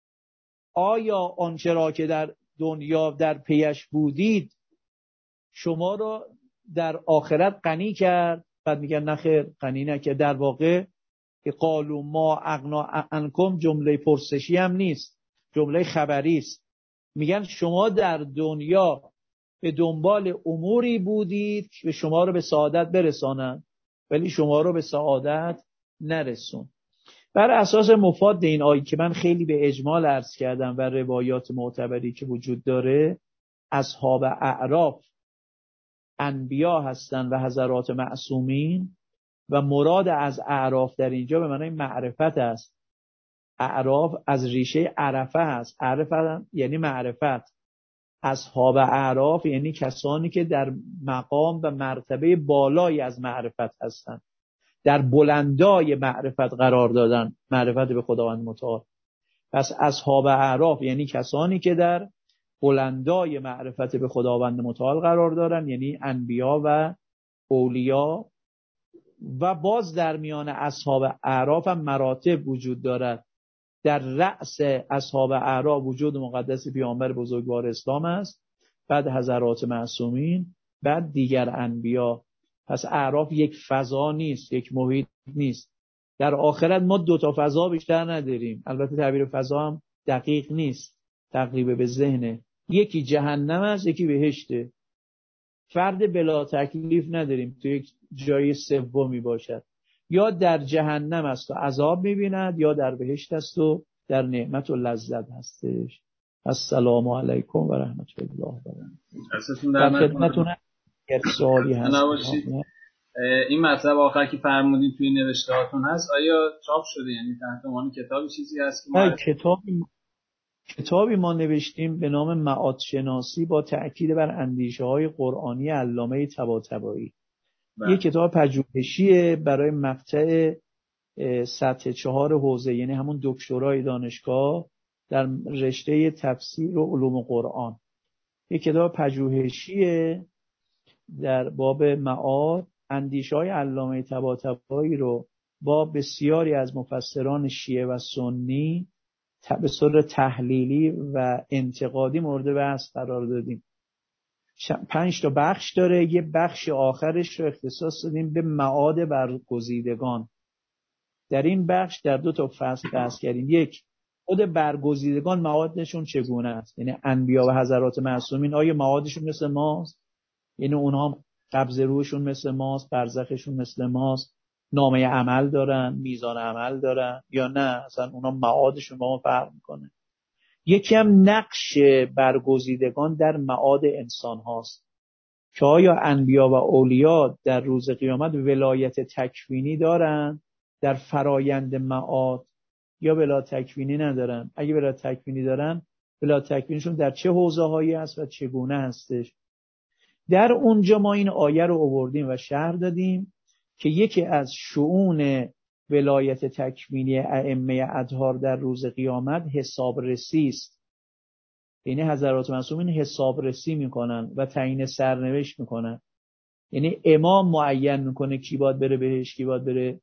آیا آنچه را که در دنیا در پیش بودید شما رو در آخرت غنی کرد؟ بعد میگن نخیر، غنی نکرد. در واقع قالوا ما اغنا عنکم جمله پرسشی هم نیست، جمله خبری است. میگن شما در دنیا به دنبال اموری بودید که شما رو به سعادت برسانند ولی شما رو به سعادت نرسون. بر اساس مفاد این آیه که من خیلی به اجمال عرض کردم و روایات معتبری که وجود داره، اصحاب اعراف انبیا هستند و حضرات معصومین و مراد از اعراف در اینجا به معنای معرفت است. اعراف از ریشه عرفه است، عرفه یعنی معرفت. اصحاب اعراف یعنی کسانی که در مقام و مرتبه بالایی از معرفت هستند، در بلندای معرفت قرار دادن، معرفت به خداوند متعال. پس اصحاب اعراف یعنی کسانی که در بلندای معرفت به خداوند متعال قرار دارن، یعنی انبیا و اولیا. و باز در میان اصحاب اعراف هم مراتب وجود دارد. در رأس اصحاب اعراف وجود مقدس پیامبر بزرگوار اسلام است، بعد حضرات معصومین، بعد دیگر انبیا. پس اعراف یک فضا نیست، یک محیط نیست. در آخرت ما دو تا فضا بیشتر نداریم. البته تعبیر فضا هم دقیق نیست، تقریبا به ذهنه. یکی جهنم است، یکی بهشته. فرد بلا تکلیف نداریم تو یک جای سومی باشد، یا در جهنم است و عذاب می‌بیند، یا در بهشت است و در نعمت و لذت هستش. السلام علیکم و رحمت الله و برکاته. ازتون در خدمتتون. اگر سوالی هست این مطلب آخر که فرمودین توی نوشته هاتون هست آیا چاپ شده؟ یعنی تحت عنوان کتابی چیزی هست که ما کتابی کتابی ما نوشتیم به نام معاد شناسی با تأکید بر اندیشه های قرآنی علامه طباطبایی. یک کتاب پژوهشیه برای مقطع سطح چهار حوزه، یعنی همون دکترای دانشگاه در رشته تفسیر و علوم قرآن. یک کتاب پژوهشیه در باب معاد، اندیشه های علامه طباطبایی رو با بسیاری از مفسران شیعه و سنی به صورت تحلیلی و انتقادی مورد بحث قرار دادیم. پنج تا بخش داره. یه بخش آخرش رو اختصاص دادیم به معاد برگزیدگان. در این بخش در دو تا فصل بحث کردیم. یک، خود برگزیدگان معادشون چگونه است، یعنی انبیا و حضرات معصومین آیا معادشون مثل ماست، یعنی اونها هم قبض روحشون مثل ماست، برزخشون مثل ماست، نامه عمل دارن، میزان عمل دارن، یا نه اصلا اونها معادشون با ما فرق میکنه. یکی هم نقش برگزیدگان در معاد انسان هاست که آیا انبیا و اولیا در روز قیامت ولایت تکوینی دارن در فرایند معاد یا ولایت تکوینی ندارن. اگه ولایت تکوینی دارن، ولایت تکوینیشون در چه حوزه هایی است و چگونه هستش. در اونجا ما این آیه رو آوردیم و شرح دادیم که یکی از شؤون ولایت تکوینی ائمه اطهار در روز قیامت حسابرسی است. یعنی حضرات معصومین حسابرسی میکنن و تعیین سرنوشت میکنن. یعنی امام معین میکنه کی باید بره بهش، کی باید بره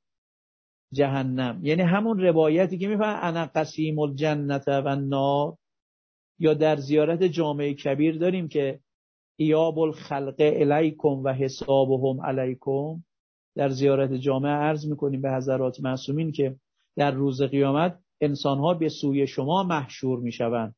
جهنم. یعنی همون روایتی که میفهمن انا قسیم الجنت و النار، یا در زیارت جامع کبیر داریم که ایاب الخلق الیکم و حسابهم علیکم. در زیارت جامع عرض میکنیم به حضرات معصومین که در روز قیامت انسانها به سوی شما محشور میشوند،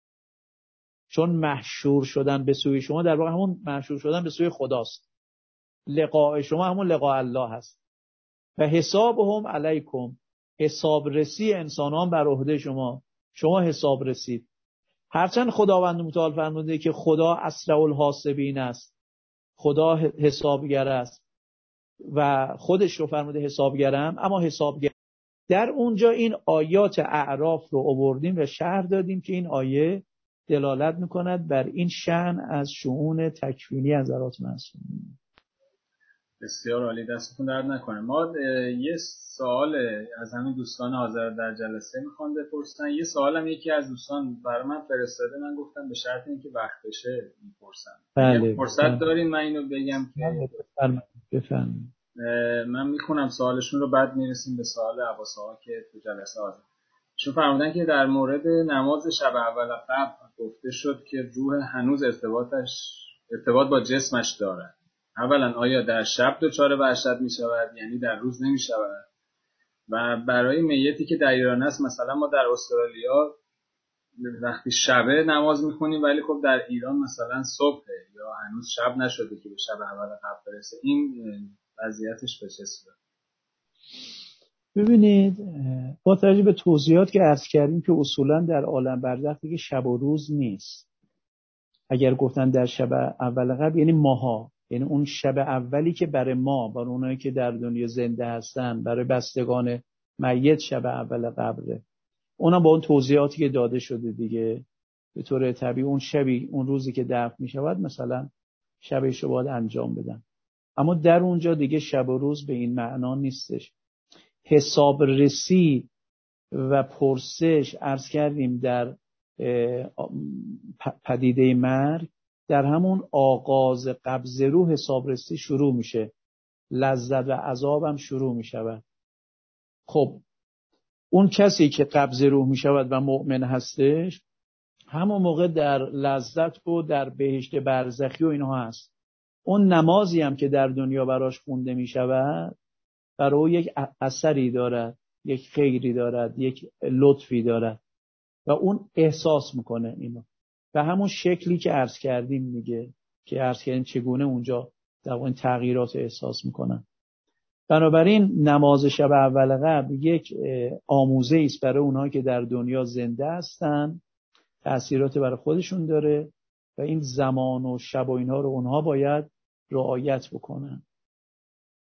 چون محشور شدن به سوی شما در واقع همون محشور شدن به سوی خداست. لقاء شما همون لقاء الله هست. و حسابهم علیکم، حساب رسی انسانان بر عهده شما، شما حساب رسید. هرچند خداوند متعال فرموده که خدا اسرع الحاسبین است، خدا حسابگر است و خودش رو فرموده حسابگرم، اما حسابگر در اونجا این آیات اعراف رو آوردیم و شرح دادیم که این آیه دلالت میکند بر این شأن از شؤون تکوینی حضرات معصومین. بسیار عالی، دستتون درد نکنه. ما یه سوال از همین دوستان حاضر در جلسه میخوام بپرسن. یه سوالم یکی از دوستان برای من فرستاده، من گفتم به شرط اینکه وقت بشه میپرسم. بله فرصت بله. داریم من اینو بگم که بفرمایید. من میخونم سوالشون رو، بعد میرسیم به سوال عباس‌ها که تو جلسه حاضر. چون فرمودن که در مورد نماز شب اول قبل گفته شد که روح هنوز ارتباطش ارتباط با جسمش داره. اولا آیا در شب دچار وحشت می شود، یعنی در روز نمی شود؟ و برای میتی که در ایران است، مثلا ما در استرالیا وقتی شبه نماز می خونیم، ولی خب در ایران مثلا صبحه یا هنوز شب نشده که به شب اول قبل برسه. این وضعیتش به چه صورت؟ ببینید، با توجه به توضیحات که عرض کردیم که اصولا در عالم برزخ دیگه شب و روز نیست. اگر گفتن در شب اول قبل یعنی ماها، یعنی اون شب اولی که برای ما، برای اونایی که در دنیا زنده هستن، برای بستگان میت شب اول قبره. اونا با اون توضیحاتی که داده شده دیگه به طور طبیعی اون شبی، اون روزی که دفن می شود مثلا شبش رو باید انجام بدن. اما در اونجا دیگه شب و روز به این معنا نیستش. حساب رسی و پرسش عرض کردیم در پدیده مرگ، در همون آغاز قبض روح حسابرسی شروع میشه، لذت و عذاب هم شروع میشود. خب اون کسی که قبض روح میشود و مؤمن هستش، همون موقع در لذت و در بهشت برزخی و اینها هست. اون نمازی هم که در دنیا براش خونده میشود، برای او یک اثری دارد، یک خیری دارد، یک لطفی دارد و اون احساس میکنه اینو. و همون شکلی که عرض کردیم میگه که عرض کردیم چگونه اونجا در اون تغییرات احساس میکنن. بنابراین نماز شب اول قبل یک آموزه است برای اونها که در دنیا زنده هستن، تأثیرات برای خودشون داره و این زمان و شب و اینها رو اونها باید رعایت بکنن.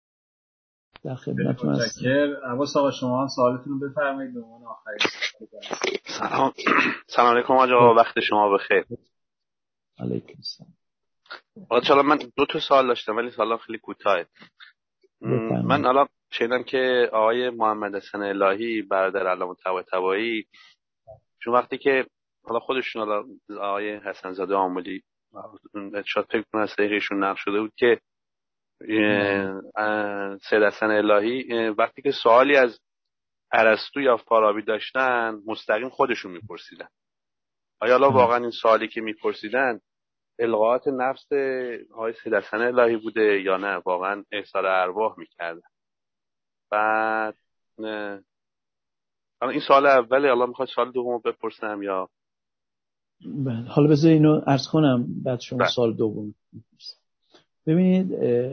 در خدمتتون هستم. متشکرم. عباس آقا شما هم سوالتون رو بفرمایید به عنوان آخرین سوال. سلام سلام علیکم آقا، وقت شما بخیر. علیکم السلام. آقا چلا من دو تا سوال داشتم ولی سوالم خیلی کوتاهه. من حالا شنیدم که آقای محمد حسن الهی برادر علامه طباطبایی چون وقتی که حالا خودشون حالا آقای حسن زاده آملی ارشاد فکر کنم از طریقشون نقل شده بود که سید حسن الهی وقتی که سوالی از ارسطو یا فارابی داشتن مستقیم خودشون میپرسیدن. آیا حالا واقعا این سوالی که میپرسیدن القاءات نفس آقای سید حسن الهی بوده یا نه واقعا احصال ارواح میکردن؟ بعد نه. این سوال اولی، حالا میخواد سوال دومو بپرسم یا حالا بذار اینو عرض کنم بعد شما بله. سوال دوم. ببینید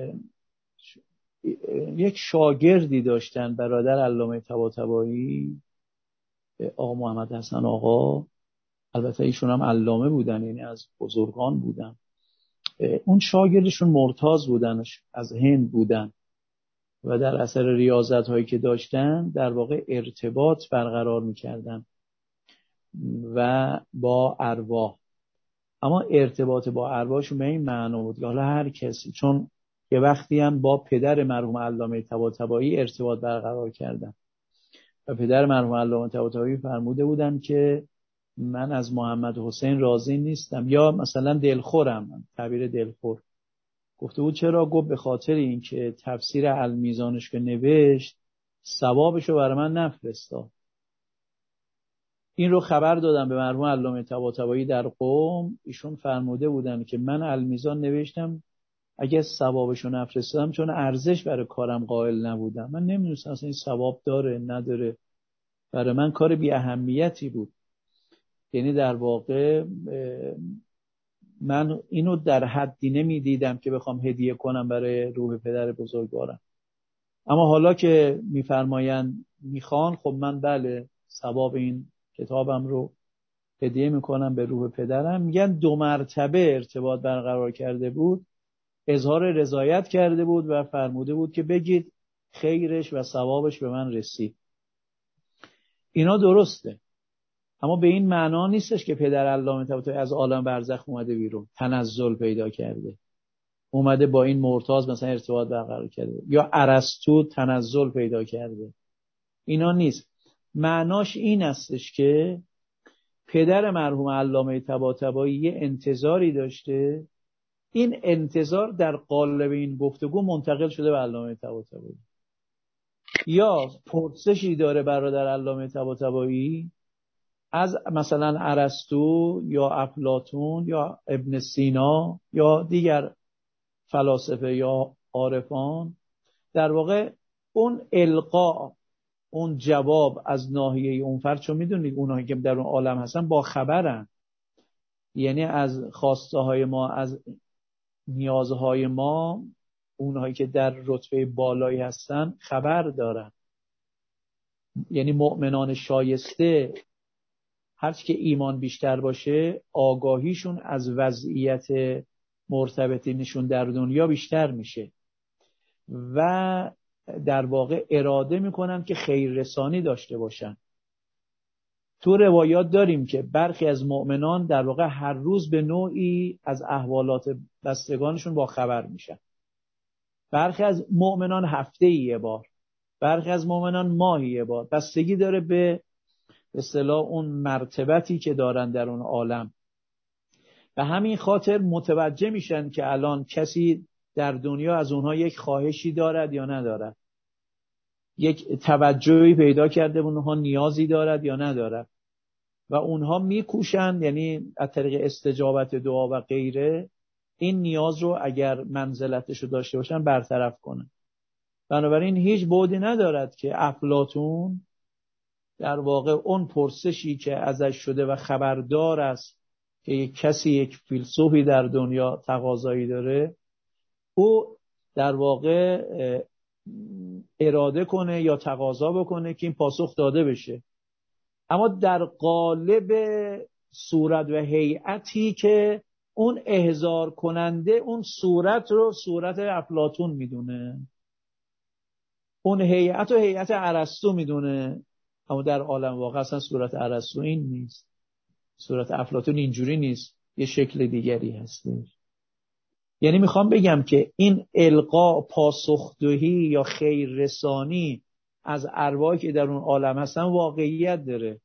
یک شاگردی داشتن برادر علامه طباطبایی، آقا محمد حسن آقا، البته ایشون هم علامه بودن، یعنی از بزرگان بودن. اون شاگردشون مرتاض بودن، از هند بودن و در اثر ریاضت هایی که داشتن در واقع ارتباط برقرار میکردن و با ارواح. اما ارتباط با ارواحشون به این معنا بود که حالا هر کسی، چون یه وقتی هم با پدر مرحوم علامه طباطبایی ارتباط برقرار کردن و پدر مرحوم علامه طباطبایی فرموده بودن که من از محمد حسین راضی نیستم، یا مثلا دلخورم، تعبیر دلخور گفته بود. چرا؟ گفت به خاطر این که تفسیر المیزانش که نوشت ثوابشو برای من نفرستاد. این رو خبر دادم به مرحوم علامه طباطبایی در قم. ایشون فرموده بودن که من المیزان نوشتم اگه ثوابشو نفرستادم چون ارزش برای کارم قائل نبودم، من نمیدونستم اصلا این ثواب داره نداره، برای من کار بی اهمیتی بود. یعنی در واقع من اینو در حدی نمیدیدم که بخوام هدیه کنم برای روح پدر بزرگوارم. اما حالا که میفرمایند میخوان، خب من بله ثواب این کتابم رو هدیه میکنم به روح پدرم. میگن دو مرتبه ارتباط برقرار کرده بود، اظهار رضایت کرده بود و فرموده بود که بگید خیرش و ثوابش به من رسید. اینا درسته، اما به این معنا نیستش که پدر علامه طباطبایی از عالم برزخ اومده بیرون، تنزل پیدا کرده، اومده با این مرتاض مثلا ارتباط برقرار کرده، یا ارسطو تنزل پیدا کرده. اینا نیست. معناش این استش که پدر مرحوم علامه طباطبایی یه انتظاری داشته، این انتظار در قالب این گفتگو منتقل شده به علامه طباطبایی. یا پرسشی داره برادر علامه طباطبایی از مثلا ارسطو یا افلاطون یا ابن سینا یا دیگر فلاسفه یا عارفان، در واقع اون القا، اون جواب از ناحیه اون فرد، چون میدونید اونایی که در اون عالم هستن با خبرن، یعنی از خواسته های ما، از نیازهای ما، اونهایی که در رتبه بالایی هستن خبر دارن. یعنی مؤمنان شایسته هرچی که ایمان بیشتر باشه آگاهیشون از وضعیت مرتبطینشون در دنیا بیشتر میشه و در واقع اراده میکنن که خیر رسانی داشته باشن. تو روایات داریم که برخی از مؤمنان در واقع هر روز به نوعی از احوالات بستگانشون با خبر میشن. برخی از مؤمنان هفته یه بار، برخی از مؤمنان ماهی یه بار. بستگی داره به اصطلاح اون مرتبتی که دارن در اون عالم. و همین خاطر متوجه میشن که الان کسی در دنیا از اونها یک خواهشی دارد یا ندارد، یک توجهی پیدا کرده به اونها نیازی دارد یا ندارد و اونها میکوشن، یعنی از طریق استجابت دعا و غیره، این نیاز رو اگر منزلتش رو داشته باشن برطرف کنن. بنابراین هیچ بعدی ندارد که افلاطون در واقع اون پرسشی که ازش شده و خبردار است که یک کسی، یک فیلسوفی در دنیا تقاضایی داره، او در واقع اراده کنه یا تقاضا بکنه که این پاسخ داده بشه، اما در قالب صورت و هیئتی که اون احضار کننده اون صورت رو صورت افلاطون میدونه. اون هیئت و هیئت ارسطو میدونه، اما در عالم واقع اصلا صورت ارسطو این نیست، صورت افلاطون اینجوری نیست، یه شکل دیگری هستش. یعنی میخوام بگم که این القا، پاسخدهی یا خیررسانی از ارواحی که در اون عالم هستن واقعیت داره.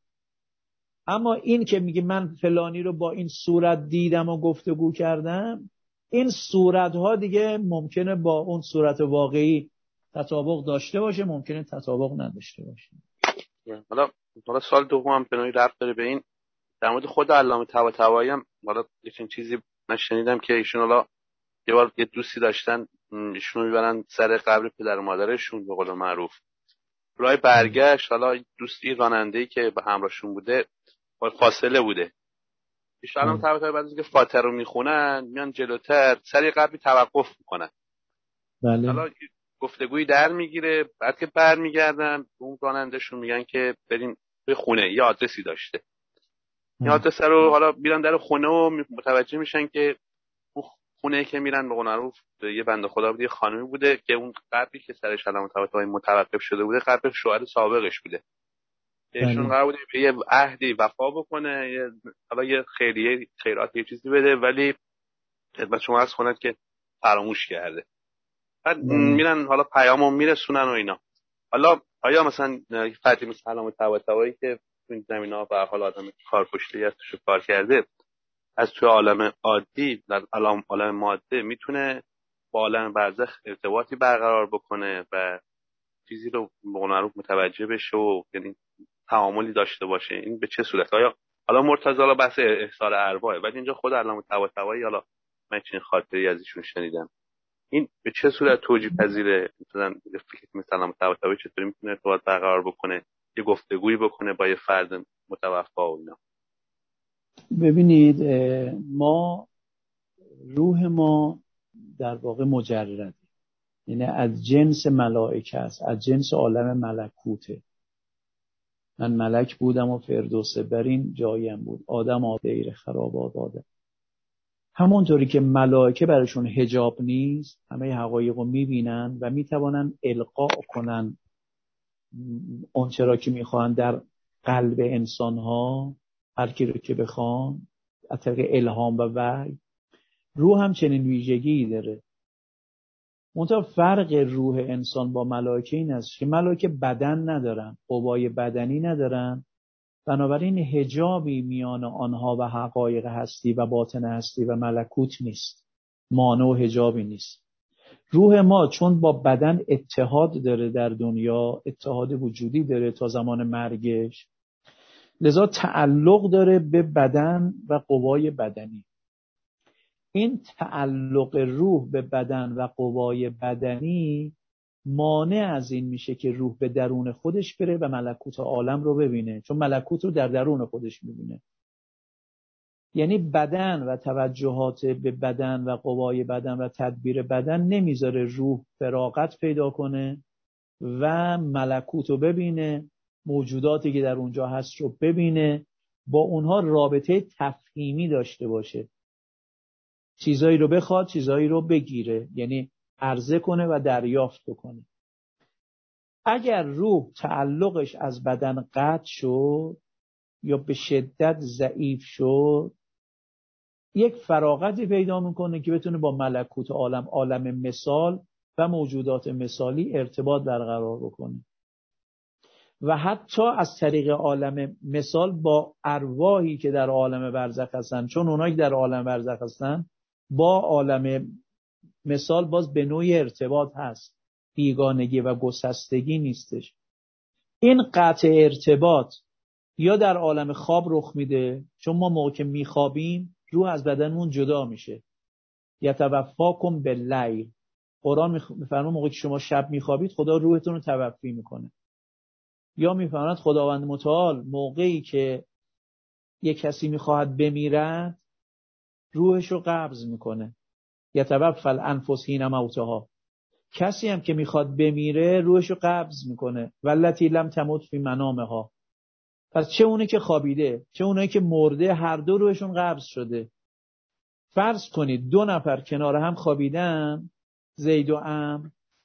اما این که میگه من فلانی رو با این صورت دیدم و گفتگو کردم، این صورتها دیگه ممکنه با اون صورت واقعی تطابق داشته باشه، ممکنه تطابق نداشته باشه. حالا حالا سال دوم به نوعی ربط داره به این. در مورد خود علامه طباطبایی هم حالا یه چیزی من شنیدم که ایشون حالا یه بار یه دوستی داشتن، ایشونو میبرن سر قبر پدر و مادرشون به قول معروف. راه برگشت حالا دوستی راننده‌ای که به همراهشون بوده فاصله بوده. ایشون علامه طباطبایی بعد از اینکه فاتحه رو میخونن میان جلوتر سر قبری توقف میکنن. بله. حالا گفتگویی در میگیره، بعد که برمیگردن اون رانندهشون میگن که بریم به خونه، یه آدرسی داشته. این آدرس رو حالا میرن در خونه و متوجه میشن که اون خونه که میرن به قول معروف یه بنده خدا بود، یه خانمی بوده که اون قبری که سرش علامه طباطبایی متوقف شده بوده قبر شوهر سابقش بوده. ایشون قرار بوده به یه عهدی وفا بکنه، یه حالا یه خیریه خیرات یه چیزی بده، ولی خدمت شما عرض کنم که فراموش کرده. بعد میرن حالا پیامو میرسونن و اینا. حالا آیا مثلا فردی مثل علامه طباطبایی که تو این زمینا به هر حال آدم کارکشته است توش کار کرده، از توی عالم عادی در عالم عالم ماده میتونه با عالم برزخ ارتباطی برقرار بکنه و چیزی رو به قول معروف متوجه بشه و یعنی تعاملی داشته باشه؟ این به چه صورت؟ آیا حالا مرتضی حالا بحث احضار ارواحه، ولی اینجا خود علامه طباطبایی حالا من چنین خاطری از ایشون شنیدم، این به چه صورت توجیه پذیره؟ مثلا فکر مثلا علامه طباطبایی چطوری میتونه ارتباط برقرار بکنه، یه گفتگویی بکنه با یه فرد متوفا و اینا؟ ببینید ما روح ما در واقع مجرده، یعنی از جنس ملائکه است، از جنس عالم ملکوته. من ملک بودم و فردوس برین جایم بود، آدم آدیر خرابات آدم. همونطوری که ملائکه براشون حجاب نیست، همه حقایق رو میبینن و میتوانن القا کنن اون چرا که میخوان در قلب انسان ها، هر کی رو که بخوان از طریق الهام و وحی. روح هم چنین ویژگی داره. منتها فرق روح انسان با ملائکه این است که ملائکه بدن ندارن، قوای بدنی ندارن، بنابراین حجابی میان آنها و حقایق هستی و باطن هستی و ملکوت نیست، مانع و حجابی نیست. روح ما چون با بدن اتحاد داره، در دنیا اتحاد وجودی داره تا زمان مرگش، لذا تعلق داره به بدن و قوای بدنی. این تعلق روح به بدن و قوای بدنی مانع از این میشه که روح به درون خودش بره و ملکوت عالم رو ببینه، چون ملکوت رو در درون خودش میبینه. یعنی بدن و توجهات به بدن و قوای بدن و تدبیر بدن نمیذاره روح فراغت پیدا کنه و ملکوت رو ببینه، موجوداتی که در اونجا هست رو ببینه، با اونها رابطه تفهیمی داشته باشه، چیزایی رو بخواد، چیزایی رو بگیره، یعنی عرضه کنه و دریافت بکنه. اگر روح تعلقش از بدن قطع شد یا به شدت ضعیف شد، یک فراغتی پیدا میکنه که بتونه با ملکوت عالم، عالم مثال و موجودات مثالی ارتباط برقرار بکنه و حتی از طریق عالم مثال با ارواحی که در عالم برزخ هستن، چون اونایی که در عالم برزخ هستن با عالم مثال باز به نوعی ارتباط هست، بیگانگی و گسستگی نیستش. این قطع ارتباط یا در عالم خواب رخ میده، چون ما موقع که میخوابیم روح از بدنمون جدا میشه. یتوفاکم باللیل، قرآن میفرماید موقع که شما شب میخوابید خدا روحتون رو توفی میکنه. یا میفرماید خداوند متعال موقعی که یک کسی میخواهد بمیرد روحش رو قبض میکنه. یتوفی الانفس حین موتها، کسی هم که میخواد بمیره روحش رو قبض میکنه. والتی لم تمت فی منامها، پس چه اونه که خوابیده چه اونایی که مرده هر دو روحشون قبض شده. فرض کنید دو نفر کنار هم خوابیدن، زید و عمرو،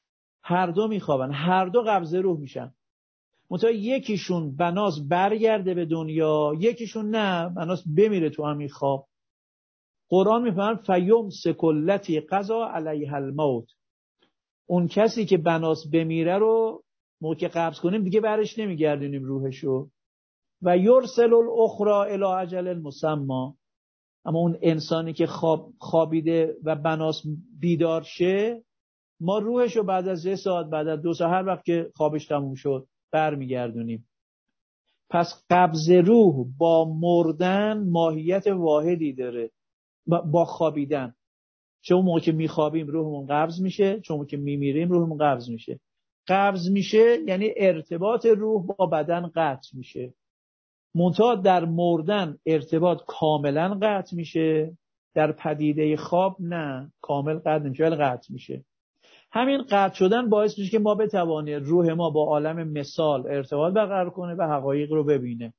هر دو میخوابن، هر دو قبض روح میشن. منتها یکیشون بناس برگرده به دنیا، یکیشون نه، بناس بمیره تو همین خواب. قرآن میفرماید فیمسک التی قضی علیها الموت. اون کسی که بناس بمیره رو موقع که قبض کنیم دیگه برش نمیگردونیم روحشو. و یرسل الاخرى الی اجل مسمى. اما اون انسانی که خواب خوابیده و بناس بیدار شه، ما روحشو بعد از یه ساعت، بعد از دو ساعت، هر وقت که خوابش تموم شد برمیگردونیم. پس قبض روح با مردن ماهیت واحدی داره با خوابیدن. چون موقع که میخوابیم روحمون قبض میشه، چون موقع که میمیریم روحمون قبض میشه. قبض میشه یعنی ارتباط روح با بدن قطع میشه. منتها در مردن ارتباط کاملا قطع میشه، در پدیده خواب نه، کامل قطع نمیشه ولی قطع میشه. همین قطع شدن باعث میشه که ما بتوانیم روح ما با عالم مثال ارتباط برقرار کنه و حقایق رو ببینه.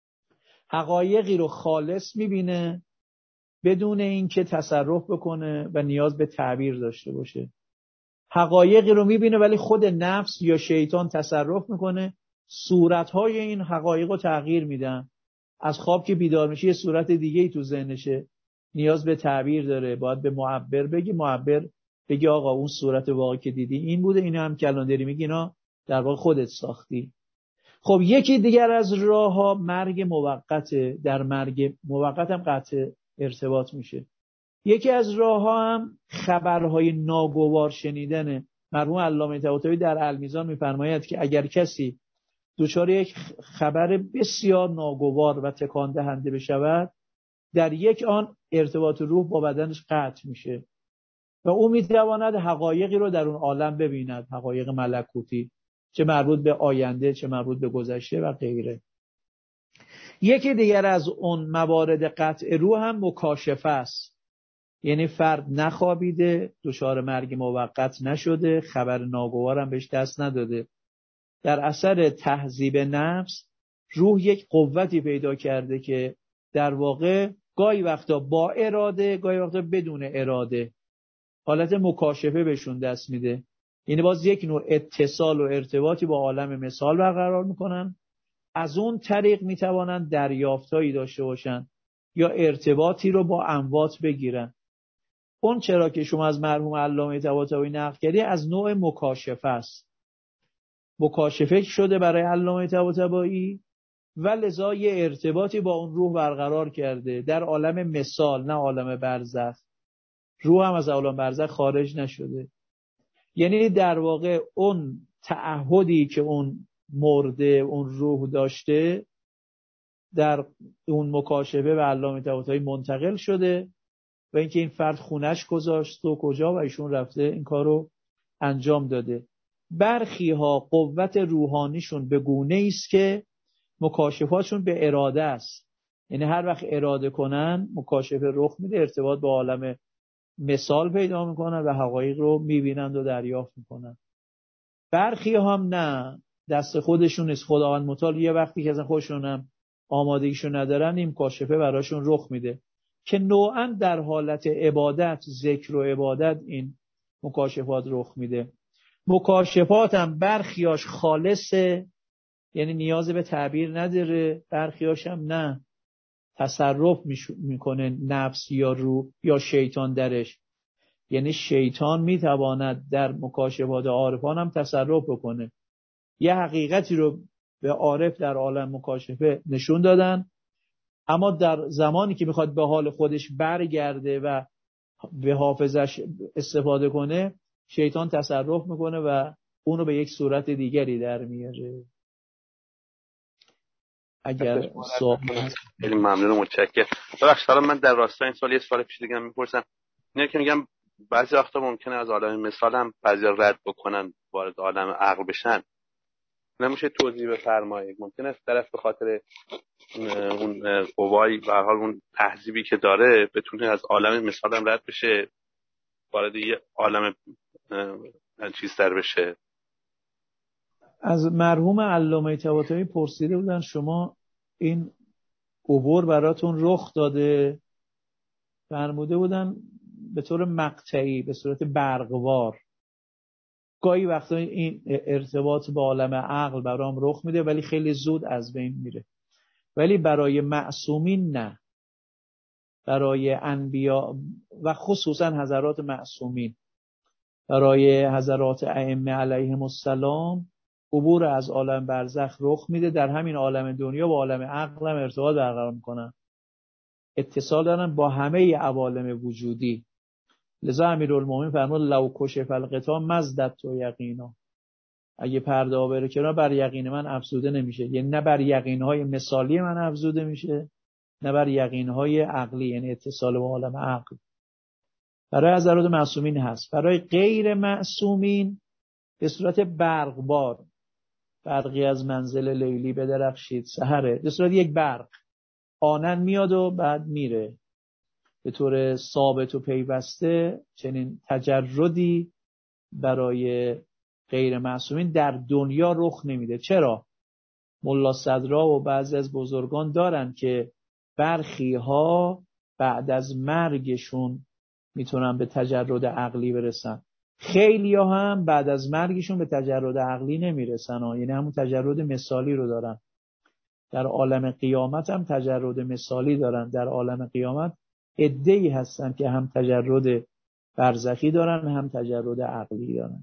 حقایقی رو خالص میبینه بدون اینکه تصرف بکنه و نیاز به تعبیر داشته باشه. حقایقی رو میبینه ولی خود نفس یا شیطان تصرف میکنه، صورتهای این حقایق رو تغییر میدن. از خواب که بیدار میشه یه صورت دیگه ای تو ذهنشه، نیاز به تعبیر داره، باید به معبر بگی، معبر بگی آقا اون صورت واقعی که دیدی این بوده، اینو هم که الان داری میگی اینا در واقع خودت ساختی. خب یکی دیگر از راه ها مرگ موقته. در مرگ موقت هم قطع ارتباط میشه. یکی از راه ها هم خبرهای ناگوار شنیدنه. مرحوم علامه طباطبایی در المیزان میفرماید که اگر کسی دچار یک خبر بسیار ناگوار و تکان دهنده بشود، در یک آن ارتباط روح با بدنش قطع میشه و او میتواند حقایقی رو در اون عالم ببیند، حقایق ملکوتی، چه مربوط به آینده چه مربوط به گذشته و غیره. یکی دیگر از اون موارد قطع روح هم مکاشفه است. یعنی فرد نخوابیده، دچار مرگ موقت نشده، خبر ناگوار هم بهش دست نداده، در اثر تهذیب نفس روح یک قوتی پیدا کرده که در واقع گاهی وقتا با اراده گاهی وقتا بدون اراده حالت مکاشفه بهشون دست میده. یعنی باز یک نوع اتصال و ارتباطی با عالم مثال برقرار میکنن، از اون طریق میتوانن دریافتایی داشته باشن یا ارتباطی رو با اموات بگیرن. اون چرا که شما از مرحوم علامه طباطبایی نقل کردی از نوع مکاشفه است. مکاشفه شده برای علامه طباطبایی و لذا یه ارتباطی با اون روح برقرار کرده در عالم مثال، نه عالم برزخ. روح هم از عالم برزخ خارج نشده. یعنی در واقع اون تعهدی که اون مرده اون روح داشته در اون مکاشفه به علامه طباطبایی منتقل شده و اینکه این فرد خونش گذاشت و کجا و ایشون رفته این کارو انجام داده. برخی ها قوت روحانیشون به گونه است که مکاشفاتشون به اراده است. یعنی هر وقت اراده کنن مکاشفه رخ میده، ارتباط با عالم مثال پیدا میکنن و حقایق رو میبینند و دریافت میکنن. برخی هم نه، دست خودشون است. خداوند متعال یه وقتی که از خودشون هم آمادگیشو ندارن این مکاشفه براشون رخ میده که نوعاً در حالت عبادت، ذکر و عبادت این مکاشفات رخ میده. مکاشفات هم برخیاش خالصه، یعنی نیاز به تعبیر نداره، برخیاش هم نه، تصرف میکنه نفس یا روح یا شیطان درش. یعنی شیطان میتواند در مکاشفات عارفان هم تصرف بکنه. یه حقیقتی رو به عارف در عالم مکاشفه نشون دادن، اما در زمانی که میخواد به حال خودش برگرده و به حافظش استفاده کنه شیطان تصرف میکنه و اونو به یک صورت دیگری در میاره. اگر سوال هست خیلی ممنون و متشکرم. ببخشید من در راستای این سوال یه سوال پیش دیگه میپرسم. اینه که میگم بعضی وقتا ممکنه از عالم مثال هم بعضی رد بکنن وارد عالم عقل بشن. نمیشه توضیح بفرمایید؟ ممکنه طرف به خاطر اون قوای به هر حال اون تهذیبی که داره بتونه از عالم مثال هم رد بشه وارد یه عالم چیز در بشه. از مرحوم علامه طباطبایی پرسیده بودن شما این عبور براتون رخ داده؟ فرموده بودن به طور مقطعی، به صورت برقوار. گاهی وقتا این ارتباط با عالم عقل برام رخ میده ولی خیلی زود از بین میره. ولی برای معصومین نه، برای انبیا و خصوصا حضرات معصومین، برای حضرات ائمه علیهم السلام عبور از عالم برزخ رخ میده، در همین عالم دنیا با عالم عقل هم ارتباط برقرار میکنن، اتصال دارن با همه عوالم وجودی. لذا امیرالمومنین فرمود لو کشف الغطا مزدت و یقینا، اگه پرده ها بره کنار بر یقین من افزوده نمیشه. یعنی نه بر یقین های مثالی من افزوده میشه نه بر یقین های عقلی، یعنی اتصال با عالم عقل. برای حضرات معصومین هست. برای غیر معصومین به صورت برقبار، برقی از منزل لیلی بدرخشید سحره، به صورت یک برق آنن میاد و بعد میره به طور ثابت و پیوسته. چنین تجردی برای غیر معصومین در دنیا رخ نمیده. چرا؟ ملا صدرا و بعضی از بزرگان دارن که برخی ها بعد از مرگشون میتونن به تجرد عقلی برسن، خیلی ها هم بعد از مرگشون به تجرد عقلی نمیرسن ها. یعنی همون تجرد مثالی رو دارن. در عالم قیامت هم تجرد مثالی دارن. در عالم قیامت عده‌ای هستن که هم تجرد برزخی دارن هم تجرد عقلی دارن.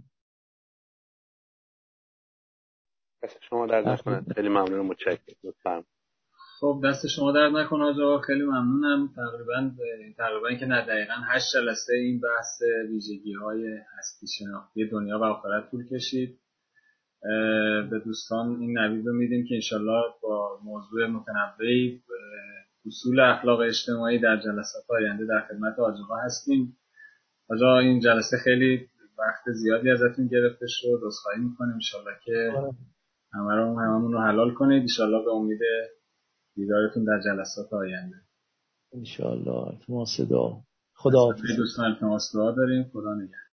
دست شما درد نکنه، خیلی ممنون، متشکرم. لطفاً. خب دست شما درد نکنه آقا، خیلی ممنونم. تقریبا تقریبا که نه دقیقاً هشت جلسه این بحث ویژگی‌های هستی شناختی دنیا و آخرت طول کشید. به دوستان این نوید رو میدیم که انشالله با موضوع متنوعی اصول اخلاق اجتماعی در جلسات آینده در خدمت آقا هستیم. آقا این جلسه خیلی وقت زیادی ازتون گرفته شد، عذرخواهی میکنیم. انشالله که همه رو هممون رو حلال کنید. انشالله به امید دیدارتون در جلسات آینده. انشالله. التماس دعا. خدا حافظ. دوستان التماس دعا داریم. خدا نگهدار.